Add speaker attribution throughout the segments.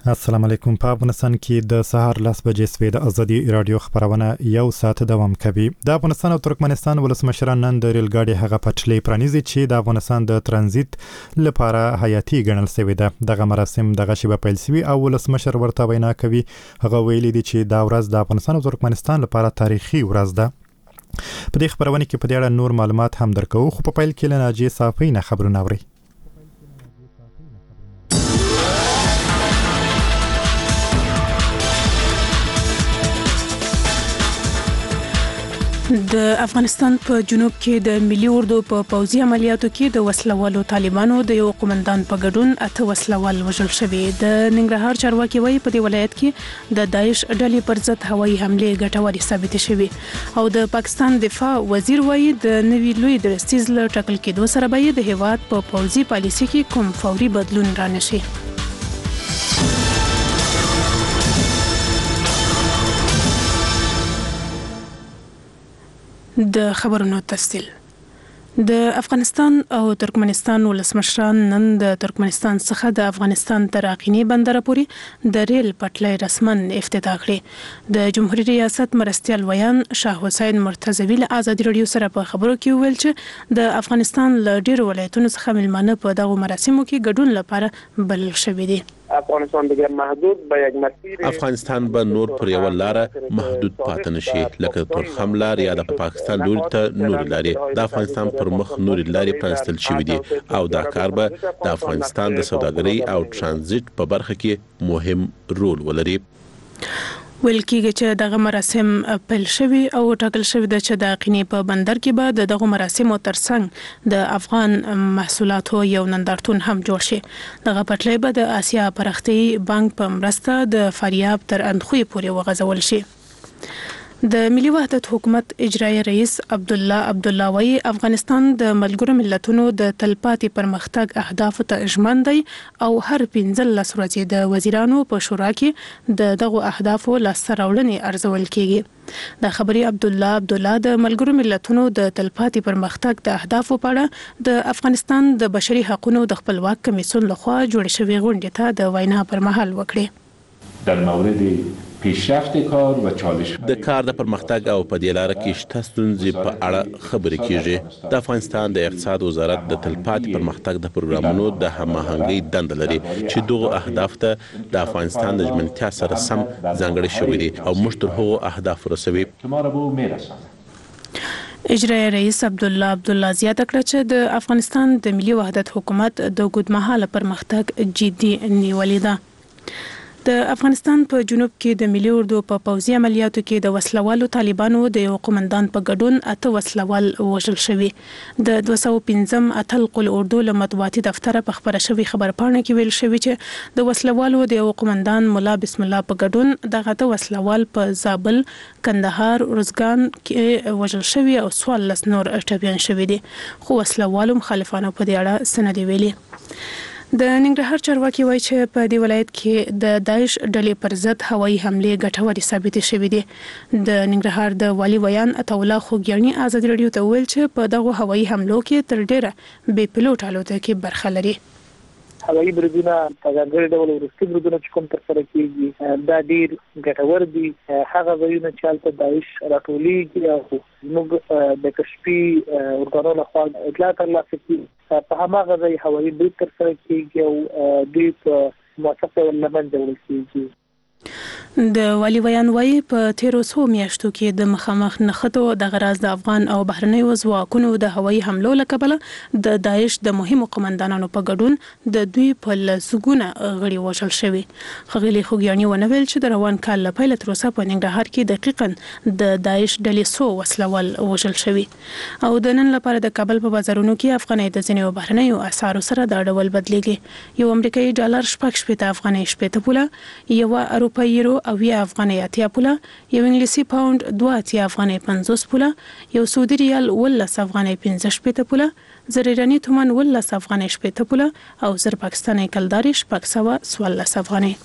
Speaker 1: السلام علیکم. په افغانستان کې د سهار 10 بجې سوي د ازادي رادیو خبرونه یو ساعت دوام کوي. د افغانستان او ترکمنستان ولسمشران نن د ریل ګاډي هغه پټلۍ پرانیزي چې د افغانستان د ترانزیت لپاره حیاتي ګڼل شوی ده. دغه مراسم دغه شی به پیل شي او ولسمشر ورته وینا کوي. هغه ویلي دي چې دا ورځ د افغانستان او ترکمنستان لپاره تاریخي ورځ ده. په دې خبرونه کې په دې اړه نور معلومات هم درکو، خو په پیل کې له ناجیه صافی نه خبرونه اوري.
Speaker 2: د افغانستان په جنوب کې د ملي اردو په پوځي عملیاتو کې د وسلوالو طالبانو د یو قومندان په ګډون 8 وسلوال وژل شوي. د ننګرهار چارواکي وایي په دې ولایت کې د داعش ډلې پر ضد هوایي حملې ګټورې ثابت شوي او د پاکستان دفاع وزیر وایي د نوي لوی درستیز له ټاکل کېدو سره به د هیواد په پوځي پالیسي کې کوم فوري بدلون رانشي. د خبرونو تفصیل. د افغانستان او ترکمنستان ولسمشران نن د ترکمنستان څخه د افغانستان تر اقینی بندر پورې د ریل پټلۍ رسمن افتتاح کړې. د جمهوریت ریاست مرستیال ویان شاه حسین مرتضوی له ازادي رادیو سره په خبرو کې ویل چې د افغانستان له ډیرو ولایتونو څخه ملمانه په دغه مراسمو کې ګډون لپاره بلل شوي دي.
Speaker 3: افغانستان دیگر محدود به یک مسیر
Speaker 4: افغانستان به نور پر یو لار محدود پاتې نشي، لکه ترخم لار یا د پاکستان لوري ته نور لارې. د افغانستان پر مخ نور لارې پرانستل شوې دي او دا کار به د افغانستان د سوداګرۍ او ترانزیت په برخه کې مهم رول ولري.
Speaker 2: ویل کېږي چې دغه مراسم پیل شوي او ټاکل شوی ده چې د اقینې په بندر کې به دغه مراسمو ترڅنګ د افغان محصولاتو یو نندارتون هم جوړ شي. دغه پټلۍ به د آسیا پرختیايي بانک په مرسته د فاریاب تر اندخوی پورې وغځول شي. د ملي وحدت حکومت اجرایی رئیس عبدالله وایي افغانستان د ملګرو ملتونو د تلپاتې پرمختګ اهدافو ته ژمن دی او هر 15 ورځې د وزیرانو په شورا کې دغه اهدافو لاسته راوړنې ارزول کیږي. د خبري عبدالله د ملګرو ملتونو د تلپاتې پرمختګ د اهدافو په اړه د افغانستان د بشري حقوقو د خپلواک کمیسیون لخوا جوړ شوی غونډې ته د وینا پر مهال وکړي.
Speaker 5: در مورد پیشرفت کار و چالش
Speaker 4: د کار د پرمختګ او په دې لاره کې شته ستونزې په اړه خبرې کیږي. د افغانستان د اقتصاد وزارت د تلپاتې پرمختګ د پروګرامونو د هماهنګۍ دنده لري چې دغه اهداف ته د افغانستان د ژمنتیا سره سم ځانګړي شوي دي او موږ تر هغو اهداف رسوي.
Speaker 2: اجرایی رئیس عبدالله زیاته کړه چې د افغانستان د ملي وحدت حکومت د اوږدمهاله پرمختګ جدي نیولې ده. د افغانستان په جنوب کې د ملي اردو په پوځي عملیاتو کې د وسلوالو طالبانو د یو قومندان په ګډون 8 وسلوال وژل شوي. د 215 اتل قل اردو له مطبوعاتي دفتر په خبره شوی خبرپاڼه کې ویل شوی چې د وسلوالو د یو قومندان مولا بسم الله په ګډون دغه وسلوال په زابل، کندهار، روزګان کې وژل شوی او 14 نور ټپيان شوي دي، خو وسلوالو مخالفانو په دې اړه سند ویلي. د ننګرهار چارواکي وایي چې په دې ولایت کې د داعش ډلې پر ضد هوایي حملې ګټورې ثابت شوې دي. د ننګرهار د والي ویان عطا الله خوګیاني ازادي رادیو ته ویل چې په دغه هوایي حملو کې تر ډیره بې پلوټ الوتکې برخه لري.
Speaker 3: هوایي بریدونه په ځانګړي ډول وروستي بریدونه چې کوم ترسره کېږي دا ډېر ګټور دي. هغه ځایونه چې هلته داعش راټولېږي او موږ د کشفي ارګانونو لخوا اطلاع ترلاسه کړي په هماغه ځای هوایي برید ترسره کېږي او دوی په موثق ډول له منځه وړل کېږي.
Speaker 2: د والي ویان وایي په تیرو څو میاشتو کې د مخامخ نښتو د غراز د افغان او بهرنیو ځواکونو د هوایي حملو له کبله د داعش د مهمو قومندانانو په ګډون د دوی په لسګونه غړي وژل شوي. ښاغلي خوګیاني ونویل چې د روان کال له پیله تر اوسه په ننګرهار کې دقیقاً د داعش ډلې 100 وسلوال وژل شوي او د نن لپاره د کابل په بازارونو کې افغانۍ د ځینو بهرنیو اسعارو سره دا ډول بدلیږي. یو امریکایي ډالر 60 افغانۍ 60 پوله، یو اروپایي یورو او یا افغانۍ 80 پوله، یو انګلیسي پاوند 2 افغانۍ 50 پوله، یو سعودي ریال 12 افغانۍ 15 پوله، زر ایرانی تومان 12 افغانۍ 60 پوله او زر پاکستاني کلداري 14 افغانۍ.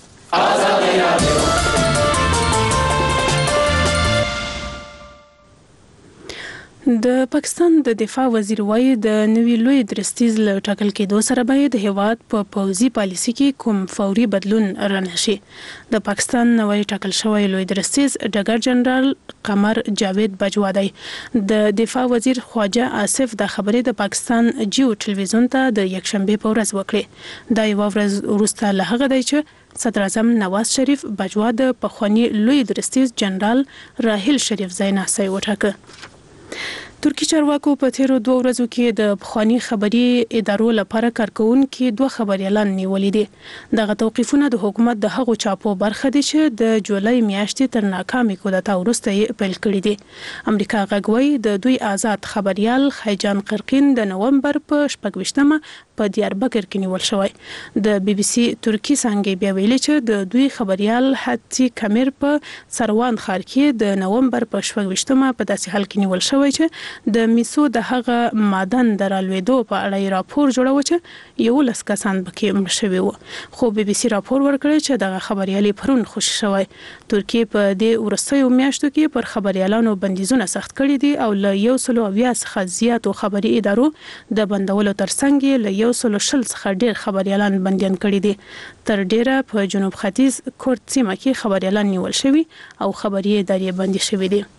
Speaker 2: د پاکستان د دفاع وزیر وایي د نوي لوی درستیز له ټاکل کېدو سره باید هیواد په پوځي پالیسي کې کوم فوري بدلون رانشي. د پاکستان نوی ټاکل شوی لوی درستیز ډګر جنرال قمر جاوید بجوا دی. د دفاع وزیر خواجه آصف د خبرې د پاکستان جیو ټلویزیون ته د یکشنبه په ورځ وکړه. دا یو ورځ وروسته له هغه دی چې صدر اعظم نواز شریف بجوا د پخوانی لوی درستیز جنرال راحیل شریف ځایناسي وټاکه. ترکی چارواکو په تیرو 2 ورځو کې د پخوانی خبري ادارو لپاره کارکونکو 2 خبريالان نیولې دي. دغه توقیفونه د حکومت د هغو چاپو برخه دي چې د جولای میاشتې تر ناکامي کودتا وروسته پیل کړي دي. امریکا غږوي د دوی آزاد خبريال خیجان قرقین د نومبر په 28مه په دیاربکر کې نیول شوی. د بي بي سي ترکی څنګه بیا ویلي چې د دوی خبريال حتی کمر په سروان ښار کې د نومبر په 28مه په داسې حال کې نیول شوی چې د میسو د هغه مادن درالوېدو په اړه راپور جوړو چې یو لس کسان پکې مړ شوي وو. خو بي بي سي راپور ورکړی چې دغه خبريالي پرون خوشی شوی. ترکیه په دې ورستیو میاشتو کې پر خبريالانو بندیزونه سخت کړي دي او له 120 څخه زیاتو خبري ادارو د بندولو ترڅنګ له 120 څخه ډیر خبريالان بنديان کړي دي. تر ډیره په جنوب ختیځ کورد سیمه کې خبريالان نیول شوي او خبري ادارې بندي شوي دي.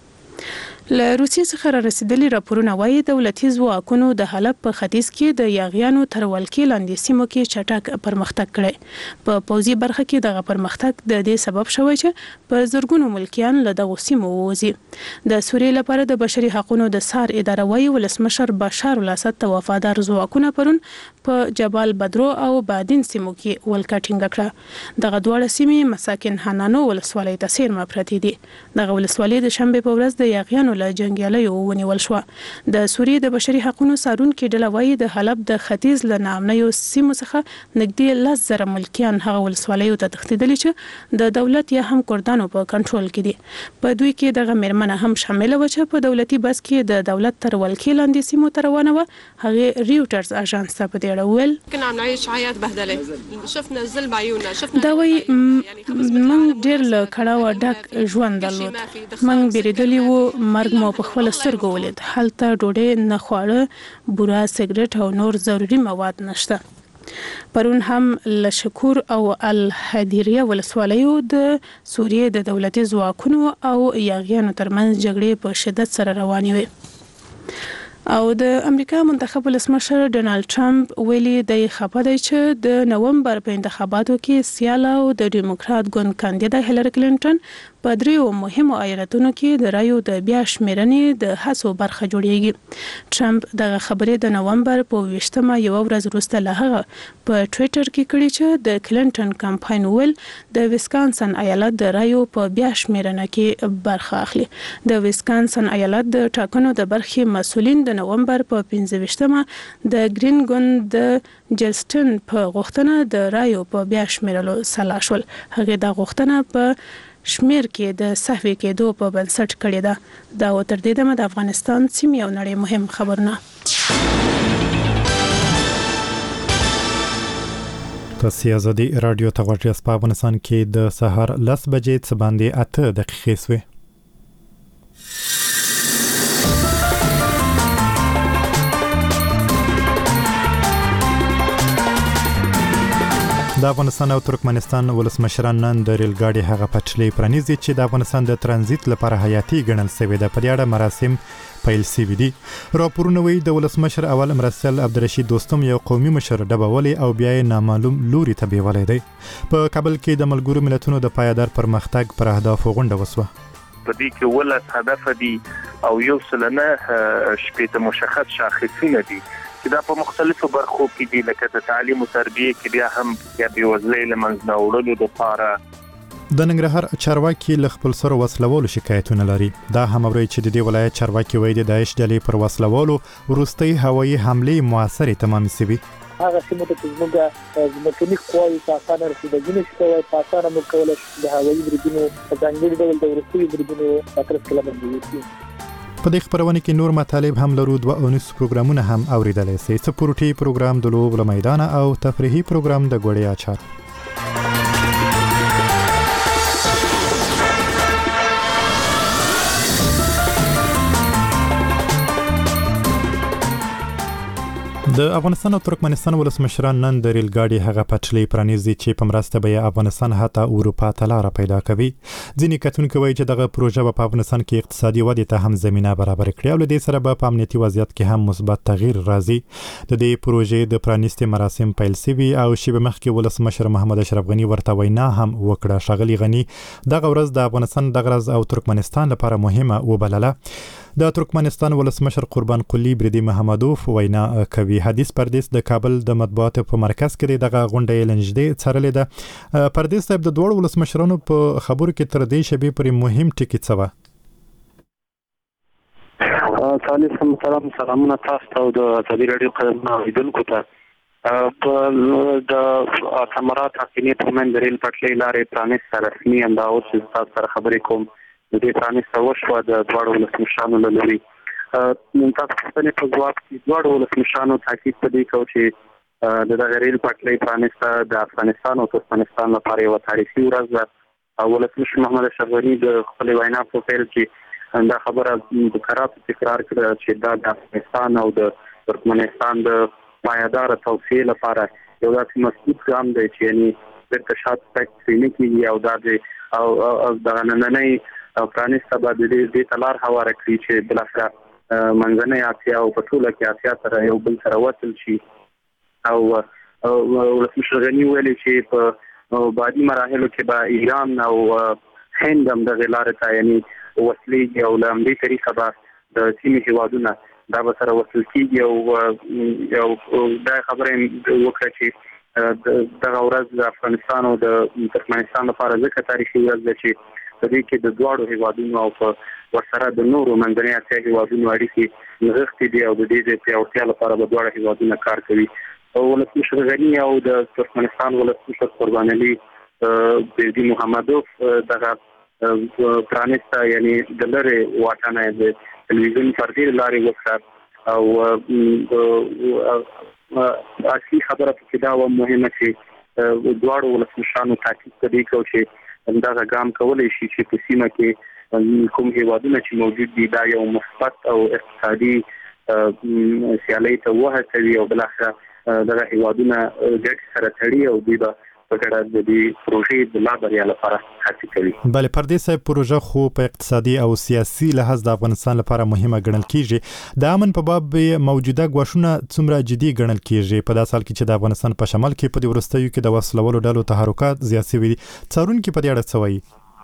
Speaker 2: له روسیې څخه را رسیدلي راپورونه وايي دولتي ځواکونو د حلب په ختیځ کې د یاغیانو تر ولکې لاندې سیمو کې چټک پرمختګ کړی. په پوځي برخه کې دغه پرمختګ د دې سبب شوی چې په زرګونو ملکیان له دغه سیمو ووزي. د سوریې لپاره د بشري حقوقو د سار اداره وايي ولسمشر بشار الاسد ته وفادار ځواکونه پرون په جبال بدرو او بادین سیمو کې ولکټینګ کړه. دغه دواړه سیمې مساکن حنانو ولسوالۍ ته سیرمه پرتې دي. دغه ولسوالۍ د شنبه په ورځ د یاغیانو له جنگیالیو ونیول شو. د سوریې د بشري حقوقو سارونکو ډله وايي د حلب د ختیځ له نامنیو سیمو څخه نږدې 10,000 ملکیان هغه ولسوالیو ته تښتیدلي چې د دولت یا هم کردانو په کنټرول کې دي. په دوی کې دغه میرمنه هم شامل و چې په دولتي بس کې د دولت تر ولکې لاندې سیمو ته روانه و. هغه ریوټرز اژانس ته په دې اړه ویل
Speaker 6: كنا عم نعيش حياة بهدله شفنا الظلم بعيوننا شفنا
Speaker 2: دا وایي موږ ډیر له کړهو ډک ژوند درلود. موږ بیریدلی وو مرګ مو په خپل سترګو ولید. هلته ډوډۍ نه خواړه بوره سیګریټ او نور ضروري مواد نشته. پرون هم لشکور او الحدیریه ولسوالیو د سوریې د دولتي ځواکونو او یاغیانو ترمنځ جګړې په شدت سره روانې وي. او د امریکا منتخب ولسمشر ډونالد ټرمپ ویلي د خبره دی چې د نومبر په انتخاباتو کې سیاله او د ډیموکرات ګوند کاندیدا هیلری کلینټن په دریو مهمو ایالتونو کې د رایو د بیا شمیرنې د هڅو برخه جوړیږي. ټرمپ دغه خبرې د نومبر په 20مه یو ورځ وروسته له هغه په ټوئیټر کې کړي چې د کلینټن کمپاین ویل د ویسکانسن ایالت د رایو په بیا شمیرنه کې برخه اخلي. د ویسکانسن ایالت د ټاکنو د برخې مسولین د نومبر په 15مه د گرین ګوند د جلسټن په غوښتنه د رایو په بیا شمیرلو سلا شول. هغه د غوښتنه په شمیر کې د صحوی کېدو په بنسټ کړی ده. دا تر دې دمه د افغانستان سیمې او نړۍ مهم خبرونه.
Speaker 1: تاسو ازادي رادیو ته غوږ په افغانستان کې د سهار 10 بجې څخه باندې 8 دقیقې سوې. د افغانستان او ترکمنستان ولسمشران نن د ریل ګاډي هغه پټلۍ پرانیزي چې د افغانستان د ترانزیت لپاره حیاتي ګڼل شوی د پریاړه مراسم پیل شوي دي. راپورونه وایي د ولسمشر اول مرستیال عبدالرشید دوستم یو قومي مشر ډبولی او بیا نامعلوم لوري ته بیولای دی. په کابل کې د ملګرو ملتونو د پایدار پرمختګ پر اهدافو غونډه وسوه.
Speaker 7: په دې کې ولس هدف دي او یو سلنه شپږ مشخص شاخصونه دي چې دا په مختلفو برخو کې دي لکه د تعلیم او تربیه کې بیا هم یا بېوزلۍ له منځه وړلو لپاره.
Speaker 1: د ننګرهار چارواکي له خپل سره وسلوالو شکایتونه لري. دا هم اوري چې د دې ولایت چارواکي وایي د داعش ډلې پر وسلوالو وروستۍ هوایي حملې موثرې تمام شوي.
Speaker 3: هغه سیمه ته زموږ ځمکني قواوې په اسانه رسېدګي نشي کولی. په اسانه موږ کولی شو د هوایي بریدونو په ځانګړي ډول د وروستیو بریدونو خطر کله باندې وکړو.
Speaker 1: په دې خبرونه کې نور مطالب هم لرو. 2 پروګرامونه هم اوریدلای شئ. سپورټي پروګرام د لوب له میدان او تفریحي پروګرام د ګوړې اچار. د افغانستان او ترکمنستان ولسمشران نن د ریل ګاډي هغه پټلۍ پرانیزي چې په مرسته به افغانستان حتی اروپا ته لار پیدا کوي. ځینې کتونکو وایي چې دغه پروژه په افغانستان کې اقتصادي ودې ته هم زمينه برابر کړي او له دې سره به په امنیتي وضعیت کې هم مثبت تغییر راځي. د دې پروژې د پرانیستي مراسم پیل شوي او شیبه مخکې ولسمشر محمد اشرف غنی ورته وینا هم وکړه. ښاغلي غنی دغه ورځ د افغانستان دغه ورځ او ترکمنستان لپاره مهمه وبلله. د ترکمنستان ولسمشر قربان قلی بریدي محمدوف وینا کوي. حدیث پردیس د کابل د مطبوعاتو په مرکز کې دغه غونډه لنجدې څارلې ده. پردیس صاحب د دوه ولسمشرانو په خبرو کې تر دې شبي پر مهم ټکی څه و؟
Speaker 8: سلامونه تاسو ته او د ازادي راډیو قدرمنو اوریدونکو ته. په د ثمرات حقینه ترمن د ریل پټلۍ لارې پرانیسته رسمي انده اوس تاسو سره خبرې کوم. د دې پرانیسته وشوه د دوه ولسمشرانو له لوري. تاسو په ځواب کې دوه ولسمشرانو تاکید پدې کوي چې د دغه ریل پټلۍ پرانیسته د افغانستان او ترکمنستان لپاره یو تاریخي ورځ ده. ولسمشر محمد اشرف غنی د خپل وینا په پیل کې دا خبره د کرات تکرار کړه چې دا د افغانستان او د ترکمنستان د پایدار توسعه لپاره یو داسې مسؤلیت ګام دی چې یعنی د تشات تکویني کې او د نننۍ پرانیسته به د دې تلار هواره کړي چې بلافر منځنۍ اسیا او په ټوله کې اسیا سره یو بل سره وصل شي. او ولسمشر غنی ویلي چې په بعدي مراحلو کې به ایران او هند هم دغه لارې ته یعنی وصلېږي او له همدې طریقه به د سیمې هیوادونه دا به سره وصل کېږي. او دا خبره وکړه چې دغه ورځ د افغانستان او د ترکمنستان لپاره ځکه تاریخي ورځ ده چې په دې کې د دواړو هیوادونو او په ورسره د نورو منځنۍ اسیا هیوادونو اړیکې نغښتې دي او د دې د پیاوړتیا لپاره به دواړه هیوادونه کار کوي. ولسمشر غنی او د ترکمنستان ولسمشر قربان علي بریدي محمدوف دغه پرانیسته یعنی د لرې واټنه د تلویزیون پردې لارې وکړه. او اصلي خبره پکې دا مهمه چې دواړو ولسمشرانو تاکید پدې کوي چې دا ګام کولای شي چې په سیمه کې کوم هیوادونه چې موجود دي دا یو مثبت او اقتصادي سیالي ته وهڅوي او بلخره دغه هیوادونه ګډ سره تړي او دوی به په ګډه د دې پروژې د لا بریا لپاره هڅه کوي.
Speaker 1: بله پردیس پروژه خو په اقتصادي او سیاسي لحاظ د افغانستان لپاره مهمه ګڼل کیږي. د امن په باب موجوده غواړونه څومره جدي ګڼل کیږي په داسې حال کې چې د افغانستان په شمال کې په دې ورستیو کې د وسلوالو ډلو تحرکات زیات شوي دي. څارونکو په دې اړه څه وایي؟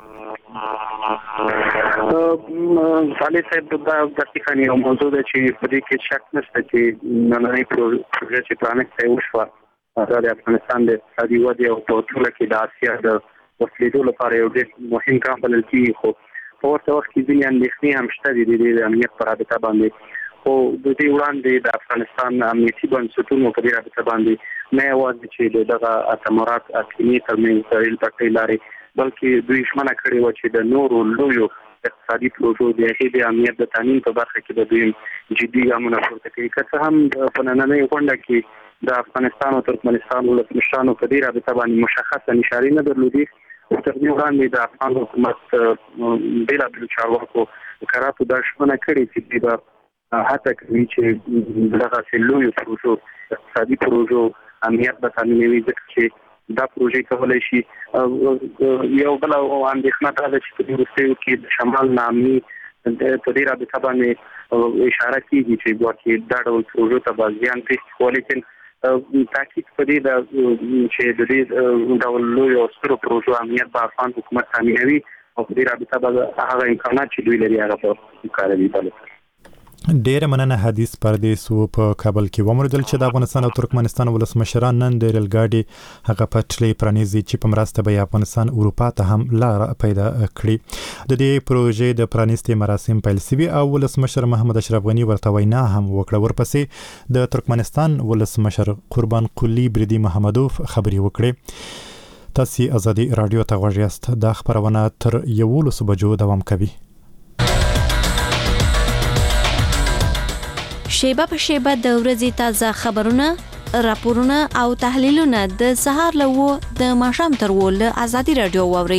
Speaker 8: صالح صاحب دا دقیقاً یو موضوع ده چې په دې کې شک نشته چې نننۍ پروژه چې پرانیسته وشوه دا د افغانستان د اقتصادي ودې او په ټوله کې د اسیا د وسلېدو لپاره یو ډېر مهم ګام بلل کېږي. خو په ورته وخت کې ځینې اندېښنې هم شته دي د امنیت په رابطه باندې. خو د دې وړاندې د افغانستان امنیتي بنسټونو په دې رابطه باندې نه یوازې چې دغه ثمرات اقلیمي ترمنځ ریل پټلۍ لارې بلکې دوی ژمنه کړې وه چې د نورو لویو اقتصادي پروژو د هغې د امنیت د تامین په برخه کې د دوی جدي ګامونه پورته کوي. که څه هم په نننۍ غونډه کې د افغانستان او ترکمنستان ولسمشرانو په دې رابطه باندې مشخصه اشارې نه درلودې. تر دې وړاندې د افغان حکومت بېلابېلو چارواکو کراتو دا ژمنه کړې چې دوی به هڅه کوي چې دغسې لویو پروژو اقتصادي پروژو امنیت به تامینوي ځکه چې دا پروژې کولای شي. یو بل اندېښنه دا ده چې په دې وروستیو کې د شمال نامني په دې رابطه باندې اشاره کېږي چې ګواکې دا ډول پروژو ته به زیان پېښ خو لیکن تاکید په دې ده چې د دې ډول لویو سترو پروژو امنیت به افغان حکومت تامینوي او په دې رابطه به هغه امکانات چې دوی لري هغه به وکاروي.
Speaker 1: ډیره مننه. حدیث پردیس په کابل کې وموندل چې د افغانستان او ترکمنستان ولسمشران نن د ریل ګاډي هغه پټلۍ پرانیزي چې په مرسته به افغانستان اروپا ته هم لار پیدا کړي. د دې پروژې د پرانیستي مراسم پیل شوي او ولسمشر محمد اشرف غنی ورته وینا هم وکړه. ورپسې د ترکمنستان ولسمشر قربان قلی بریدي محمدوف خبرې وکړې. تاسو ازادي رادیو ته غوږ یاست. دا خبرونه تر 11 بجو دوام کوي.
Speaker 9: شیبه په شیبه د ورځې تازه خبرونه، راپورونه او تحلیلونه د سهار له د ماښام تر له ازادي رادیو واوري.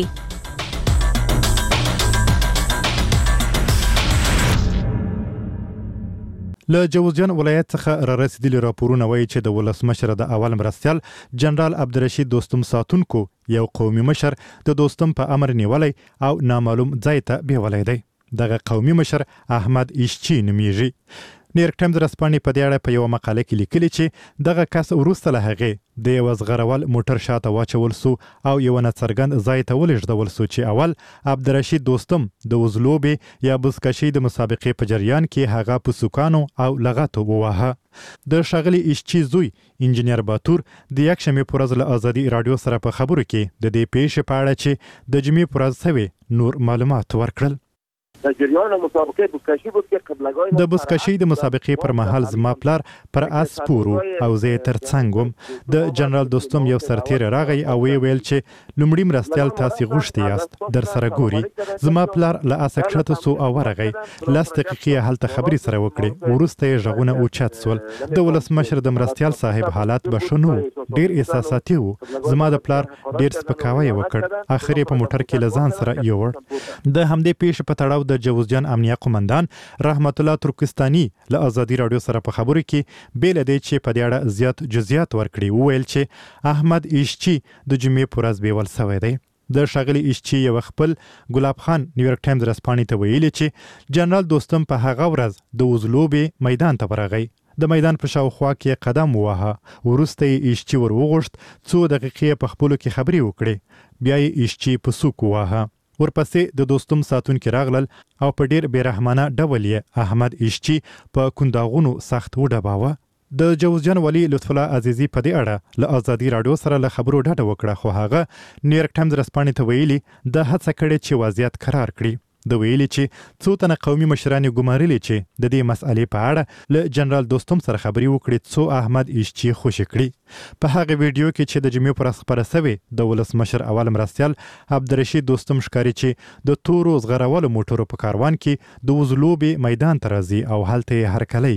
Speaker 1: له جوزجان ولایت څخه را رسیدلي راپورونه وایي چې د ولسمشر د اول مرستیال جنرال عبدالرشید دوستم ساتونکو یو قومي مشر د دوستم په امر نیولای او نامعلوم ځای ته بیولای دی. دغه قومي مشر احمد ایشچی نومیږي. نیویارک ټایمز رسپانې په دې اړه په یو مقاله کې لیکلي چې دغه کس وروسته له هغې د یو زغرول موټر شاته واچول سو او یو ناڅرګند ځای ته ولېږدول سو چې اول عبدالرشید دوستم د وزلوبې یا بزکشۍ د مسابقې په جریان کې هغه په سوکانو او لغتو وواهه. د ښاغلي ایشچي زوی انجینیر باتور د یکشنبې په ورځ له ازادي راډیو سره په خبرو کې د دې پیښې په اړه چې د جمعې په ورځ سوې نور معلومات ورکړل.
Speaker 10: د جریان مسابقه بزکشی بود که قبلگاه
Speaker 1: د بزکشۍ د مسابقې پر مهال زما پلار پر اس پورو او زه تر څنګ وم. د جنرال دوستم یو سرتیر راغی او ویل چې لومړی مرستیال تاسو غوښتي یاست در سره ګوري. زما پلار له اسه کښته سو او ورغی. لس دقیقې هلته خبرې سره وکړې. وروسته یې غږونه اوچت سول. د ولسمشر د مرستیال صاحب حالات بشنو ډیر احساساتي وو. زما د پلار ډیر سپکاوی وکړ. اخر یې په موټر کې لزان سره یوړ. د همدې پیښې په تړاو د جوزجان امنیه قومندان رحمت الله ترکستاني له ازادي راډیو سره په خبرو کې بیل دی چې په دې اړه زیات جزئیات ورکړي. وویل چې احمد ایشچی د جمعې په ورځ بیول شوی دی. د ښاغلي ایشچی یو خپل ګلاب خان نیویارک ټایمز رسپانې ته ویلي چې جنرال دوستم په هغه ورځ د وزلوبې میدان ته ورغی. د میدان په شاوخوا کې قدم وواهه. وروسته یې ایشچی ور وغوښت. څو دقیقې په خپلو کې خبرې وکړې. بیا یې ایشچی په سوک وواهه. ورپسې د دوستم ساتونکي راغلل او په ډیر بیرحمانه ډول یې احمد ایشچی په کنداغونو سخت وډباوه. د جوزجان والي لطف الله عزیزي په دې اړه له ازادي راډیو سره له خبرو ډډه وکړه، خو هغه نیویارک ټایمز رسپانې ته ویلي د هڅه کړې چې وضعیت قرار کړي. د ویلي چې څو تنه قومي مشران ګمارلي چې د دې مسئلې په اړه له جنرال دوستم سره خبرې وکړي څو احمد ایشچی خوشي کړي. په هغه ویډیو کې چې د جمعې پر ورځ خپره سوې د ولسمشر اول مرستیال عبدالرشید دوستم ښکاري چې د تورو زغرولو موټرو په کاروان کې د وزلوبې میدان ته راځي او هلته یې هرکلی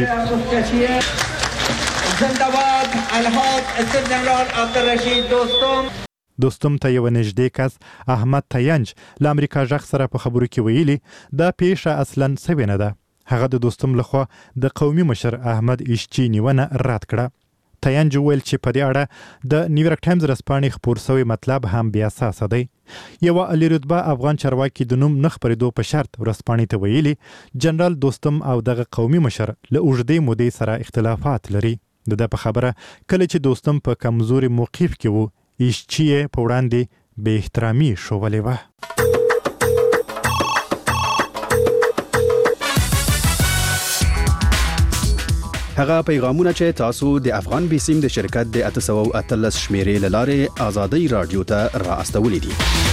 Speaker 1: کیږي.
Speaker 11: زنده‌باد الحاج جنرال عبدالرشید
Speaker 1: دوستم ته یو نږدې کس احمد تینج له امریکا غږ سره په خبرو کې ویلي دا پیښه اصلا سوې نه ده. هغه د دوستم لخوا د قومي مشر احمد ایشچی نیونه رد کړه. تینج ویل چې په دې اړه د نیویارک ټایمز رسپانې خپور شوی مطلب هم بې اساسه دی. یو عالی رتبه افغان چارواکي د نوم نه خپرېدو په شرط رسپانې ته ویلي جنرال دوستم او دغه قومي مشر له اوږدې مودې سره اختلافات لري. د ده په خبره کله چې دوستم په کمزوري موقف کې وو ایشچی په وړاندې بې احترامي ښولې وه.
Speaker 12: هغه پیغامونه چې تاسو د افغان بیسیم د شرکت د 813 شمیرې له لارې ازادي رادیو ته را استولې دي.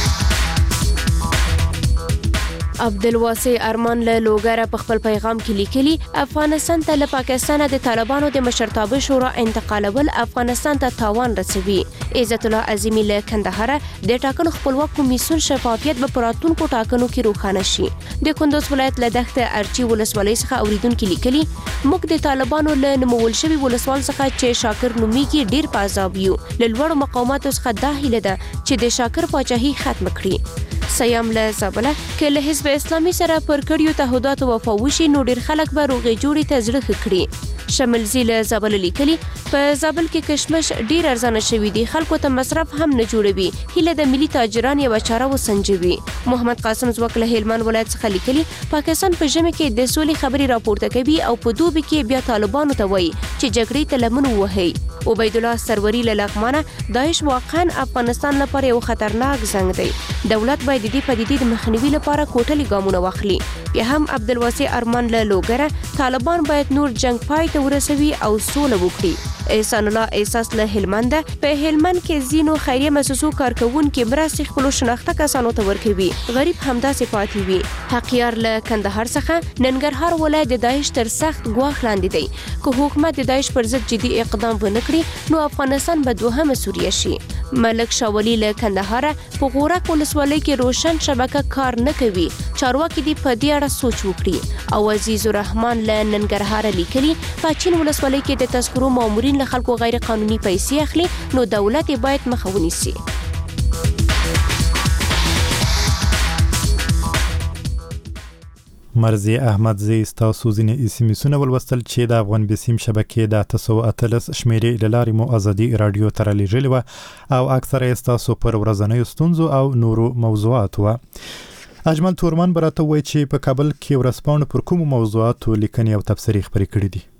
Speaker 13: عبدالواسع ارمان له لوګره په خپل پیغام کې لیکلي افغانستان ته له پاکستان د طالبانو د مشرتابه شورا انتقالول افغانستان ته تاوان رسوي. عزت الله عظیمی له کندهار د ټاکنو خپلواک کمیسیون شفافیت به پراتونکو ټاکنو کې روښانه شي. د کندوز ولایت له دښته ارچی ولسوالۍ څخه اوریدونکو لیکلي موږ د طالبانو له نومول شوي ولسوال څخه چې شاکر نومیږي ډیر په عذاب یو. له لوړو مقاماتو څخه دا هیله ده چې د شاکر پاچاهي ختم کړي. سیام له زابله کې له حزب اسلامي سره پر کړیو تعهداتو وفا وشي نو ډیر خلک به روغې جوړې ته زړه ښه کړي. شملزی له زابل لیکلي په زابل کې کشمش ډیر ارزانه شوی دی، خلکو ته مصرف هم نه جوړوي. هیله د ملي تاجران یو چاره وسنجوي. محمد قاسم زوک له هلمند ولایت څخه لیکلي پاکستان په ژمي کې د سولې خبري راپورته کوي او په دوبي کې بیا طالبانو ته وایي چې جګړې ته لمن ووهي. عبید الله سروري له لغمانه داعش واقعا افغانستان لپاره یو خطرناک زنګ دی. دولت باید د دې پدیدې د مخنیوي لپاره کوټلي ګامونه واخلي. بیا هم عبدالواسع ارمان له لوګره طالبان باید نور جنگ پای ته ورسوي او سوله وکړي. احسان الله احساس له هلمند په هلمند کې زینو خیریه مؤسسو کارکونکو مرستې خپل شناخته کسانو ته ورکوي. غریب همداسې پاتې وي. حقیار له کندهار څخه ننګرهار ولایت د داعش تر سخت ګواښ لاندې دی. که حکومت د داعش پر ضد جدي اقدام ونه کړي نو افغانستان به دوهمه سوریه شي. ملک شاولی له کندهار په غورک ولسوالۍ کې روشن شبکه کار نه کوي. چارواکي دې په دې اړه سوچ وکړي. او عزیز الرحمن له ننګرهار لیکلي په چین ولسوالۍ کې د تذکرو مامورین له خلکو غیر قانوني پیسې اخلي نو دولت باید مخه ونیسي.
Speaker 1: مرزي احمد زی ستاسو ځینې اسمسونه ولوستل چې د افغان بسیم شبکې د 913 شمیرې له لارې مو ازادي رادیو ته رالیږلې وه او اکثره یې ستاسو پر ورځنیو ستونزو او نورو موضوعاتو وه. اجمل تورمان به راته ووایي چې په کابل کې ورځپاڼو پر کومو موضوعاتو لیکنې او تبصرې خپرې کړي دي.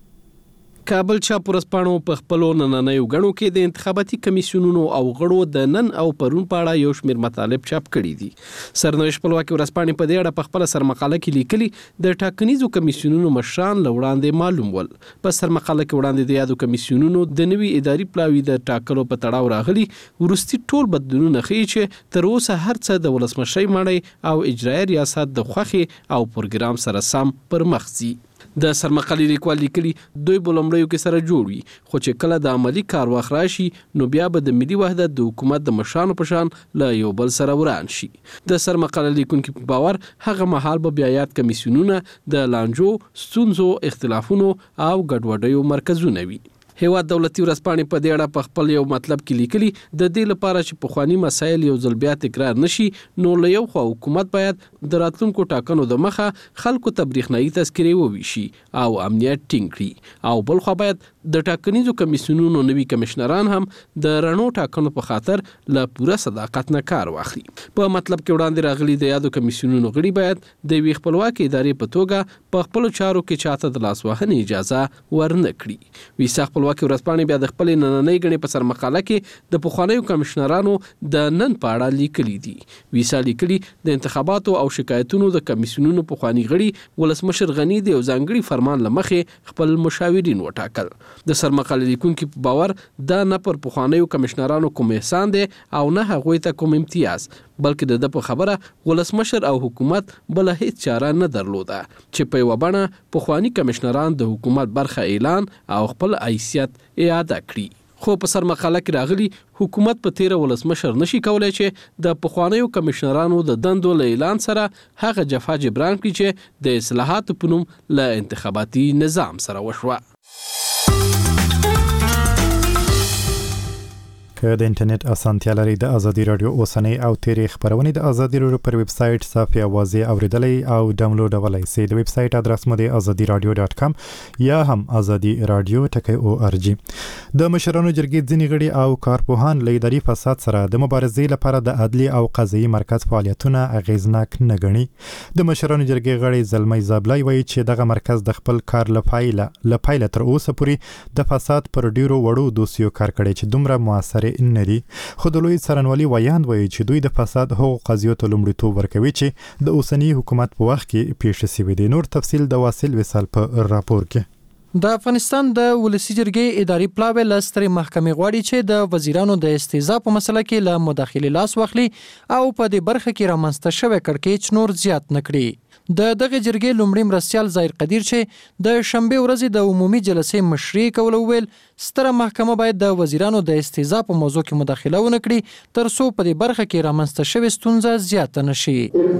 Speaker 14: کابل چاپ ورځپاڼو په خپلو نننیو غړو کې د انتخاباتي کمیسیونونو او غړو د نن او پرون په اړه یو شمېر مطالب چاپ کړي دي. سرنوشت خپلواکي ورځپاڼې په دې اړه په خپل سرمقاله کې لیکلي د ټاکنیزو کمیسیونونو مشران له وړاندې معلوم ول. په سرمقاله کې وړاندې د یادو کمیسیونونو د نوي اداري پلاوي د ټاکلو په تړاو راغلي ورستي ټول بدلونونه ښیي چې تر اوسه هر څه د ولسمشۍ ماڼۍ او اجرایي ریاست د خوښې او پروګرام سره سم پر مخ ځي. د سرمقالې لیکوال لیکلي دوی بلمړیو کې سره جوړ وي خو چې کله د عملی کار وخت راشي نو بیا به د ملي وحدت د حکومت د مشرانو په شان له یو بل سره وران شي. د سرمقالې لیکونکو په باور هغه مهال به بیا یاد کمیسیونونه د لانجو، ستونزو، اختلافونو او ګډوډیو مرکزونه وي. هیواد دولتي ورځپاڼې په دې اړه په خپل یو مطلب کې لیکلي د دې لپاره چې پخوانی مسایل یو ځل بیا تکرار نشي نو له یو خوا حکومت باید د راتلونکو ټاکنو د مخه خلکو ته برېښنايي تذکرې وویشي او امنیت ټینګ کړي او بل خوا باید د ټاکنیزو کمیسیونونو نوي کمشنران هم د رڼو ټاکنو په خاطر له پوره صداقت نه کار واخلي. په مطلب کې وړاندې راغلي د یادو کمیسیونونو غړي باید د یوې خپلواکې ادارې په توګه په خپلو چارو کې چاته د لاس وهنې اجازه ورنه کړي. ویسا خپلواکي ورځپاڼې بیا د خپلې نننۍ ګڼې په سرمقاله کې د پخوانیو کمشنرانو د نن په اړه لیکلي دي. ویسا لیکلي د انتخاباتو او شکایتونو د کمیسیونونو پخوانی غړي ولسمشر غني د یو ځانګړي فرمان له مخې خپل مشاورین وټاکل. د سرمقالې لیکونکي په باور دا نه پر پخوانیو کمشنرانو کوم احسان دی او نه هغوی ته کوم امتیاز بلکې د په خبره ولسمشر او حکومت بل هیڅ چاره نه درلوده چې په یوه بڼه پخوانی کمشنران د حکومت برخه اعلان او خپل حیثیت اعاده کړي. خو په سرمقاله کې راغلي حکومت په تیره ولسمشر نشي کولای چې د پخوانیو کمشنرانو د دندو له اعلان سره هغه جفا جبران کړي چې د اصلاحاتو په نوم له انتخاباتي نظام سره وشوه.
Speaker 1: که د انټرنیټ اسانتیا لري د ازادي رادیو اوسنۍ او تیرې خبرونه د ازادي رادیو پر ویب سټ صفحه اوازې اوریدلای او ډاونلوډولای شئ. د ویب سټ ادرس مو د azadiiradio.com یا هم azadiradio.org. د مشرانو جرګې ځینې غړي او کارپوهان له اداري فساد سره د مبارزې لپاره د عدلي او قضایي مرکز فعالیتونه اغیزناک نه ګڼي. د مشرانو جرګې غړي زلمی زابلای وایي چې دغه مرکز د خپل کار لپاره تر اوسه پورې د فساد پر ډیرو وړو دوسیو کار کړی چې دومره موثر نری. خو د لوی څارنوالي ویاند وایي چې دوی د فساد هغو قضیو ته لومړیتوب ورکوي چې د اوسنی حکومت په وخت کې پیښ شوي دي. نور تفصیل د واصل وصال په راپور کې.
Speaker 15: د افغانستان د ولسی جرګې اداري پلاوی لستري محکمې غواړي چې د وزیرانو د استیضاح په مسله کې له مداخلې لاس واخلي او په دې برخه کې رامنځته شوی کړکېچ نور زیات نکړي. د دغه جرګې لومړی مرستیال ظاهر قدیر چې د شنبه ورځ د عمومي جلسې مشري کول ویل ستره محکمه باید د وزیرانو د استیضاح په موضوع کې مداخله ونه کړي تر څو په دې برخه کې رامنځته شوی ستونزه زیاته نشي.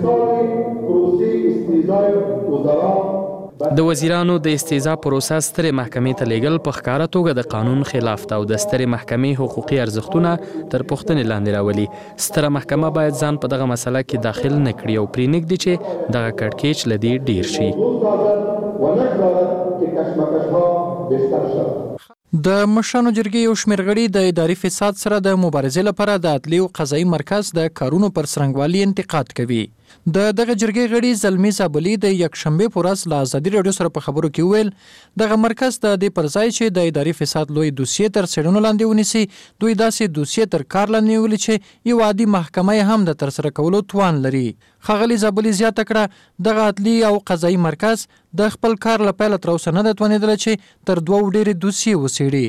Speaker 16: د وزیرانو د استیضاح پروسه سترې محکمې ته لیږل په ښکاره توګه د قانون خلاف ده او د سترې محکمې حقوقي ارزښتونه تر پوښتنې لاندې راولي. ستره محکمه باید ځان په دغه مسله کې داخل نه کړي او پرېنږدي چې دغه کړکېچ له دې ډیر شي.
Speaker 15: د مشرانو جرګې یو شمېر غړي د اداري فساد سره د مبارزې لپاره د عدلي او قضایي مرکز د کارونو پر څرنګوالي انتقاد کوي. د دغه جرګې غړي زلمی زابلي د یکشنبه په ورځ له ازادي رادیو سره په خبرو کې ویل دغه مرکز د دې پر ځای چې د اداري فساد لوی دوسیې تر څېړنو لاندې ونیسي دوی داسې دوسیې تر کار لاندې نیولي چې یو عادي محکمه هم د ترسره کولو توان لري. ښاغلي زابلي زیاته کړه دغه عدلي او قضایي مرکز د خپل کار لپاره تر اوسه نه ده توانېدلی چې تر دوه ډېرې دوسیې وڅېړي.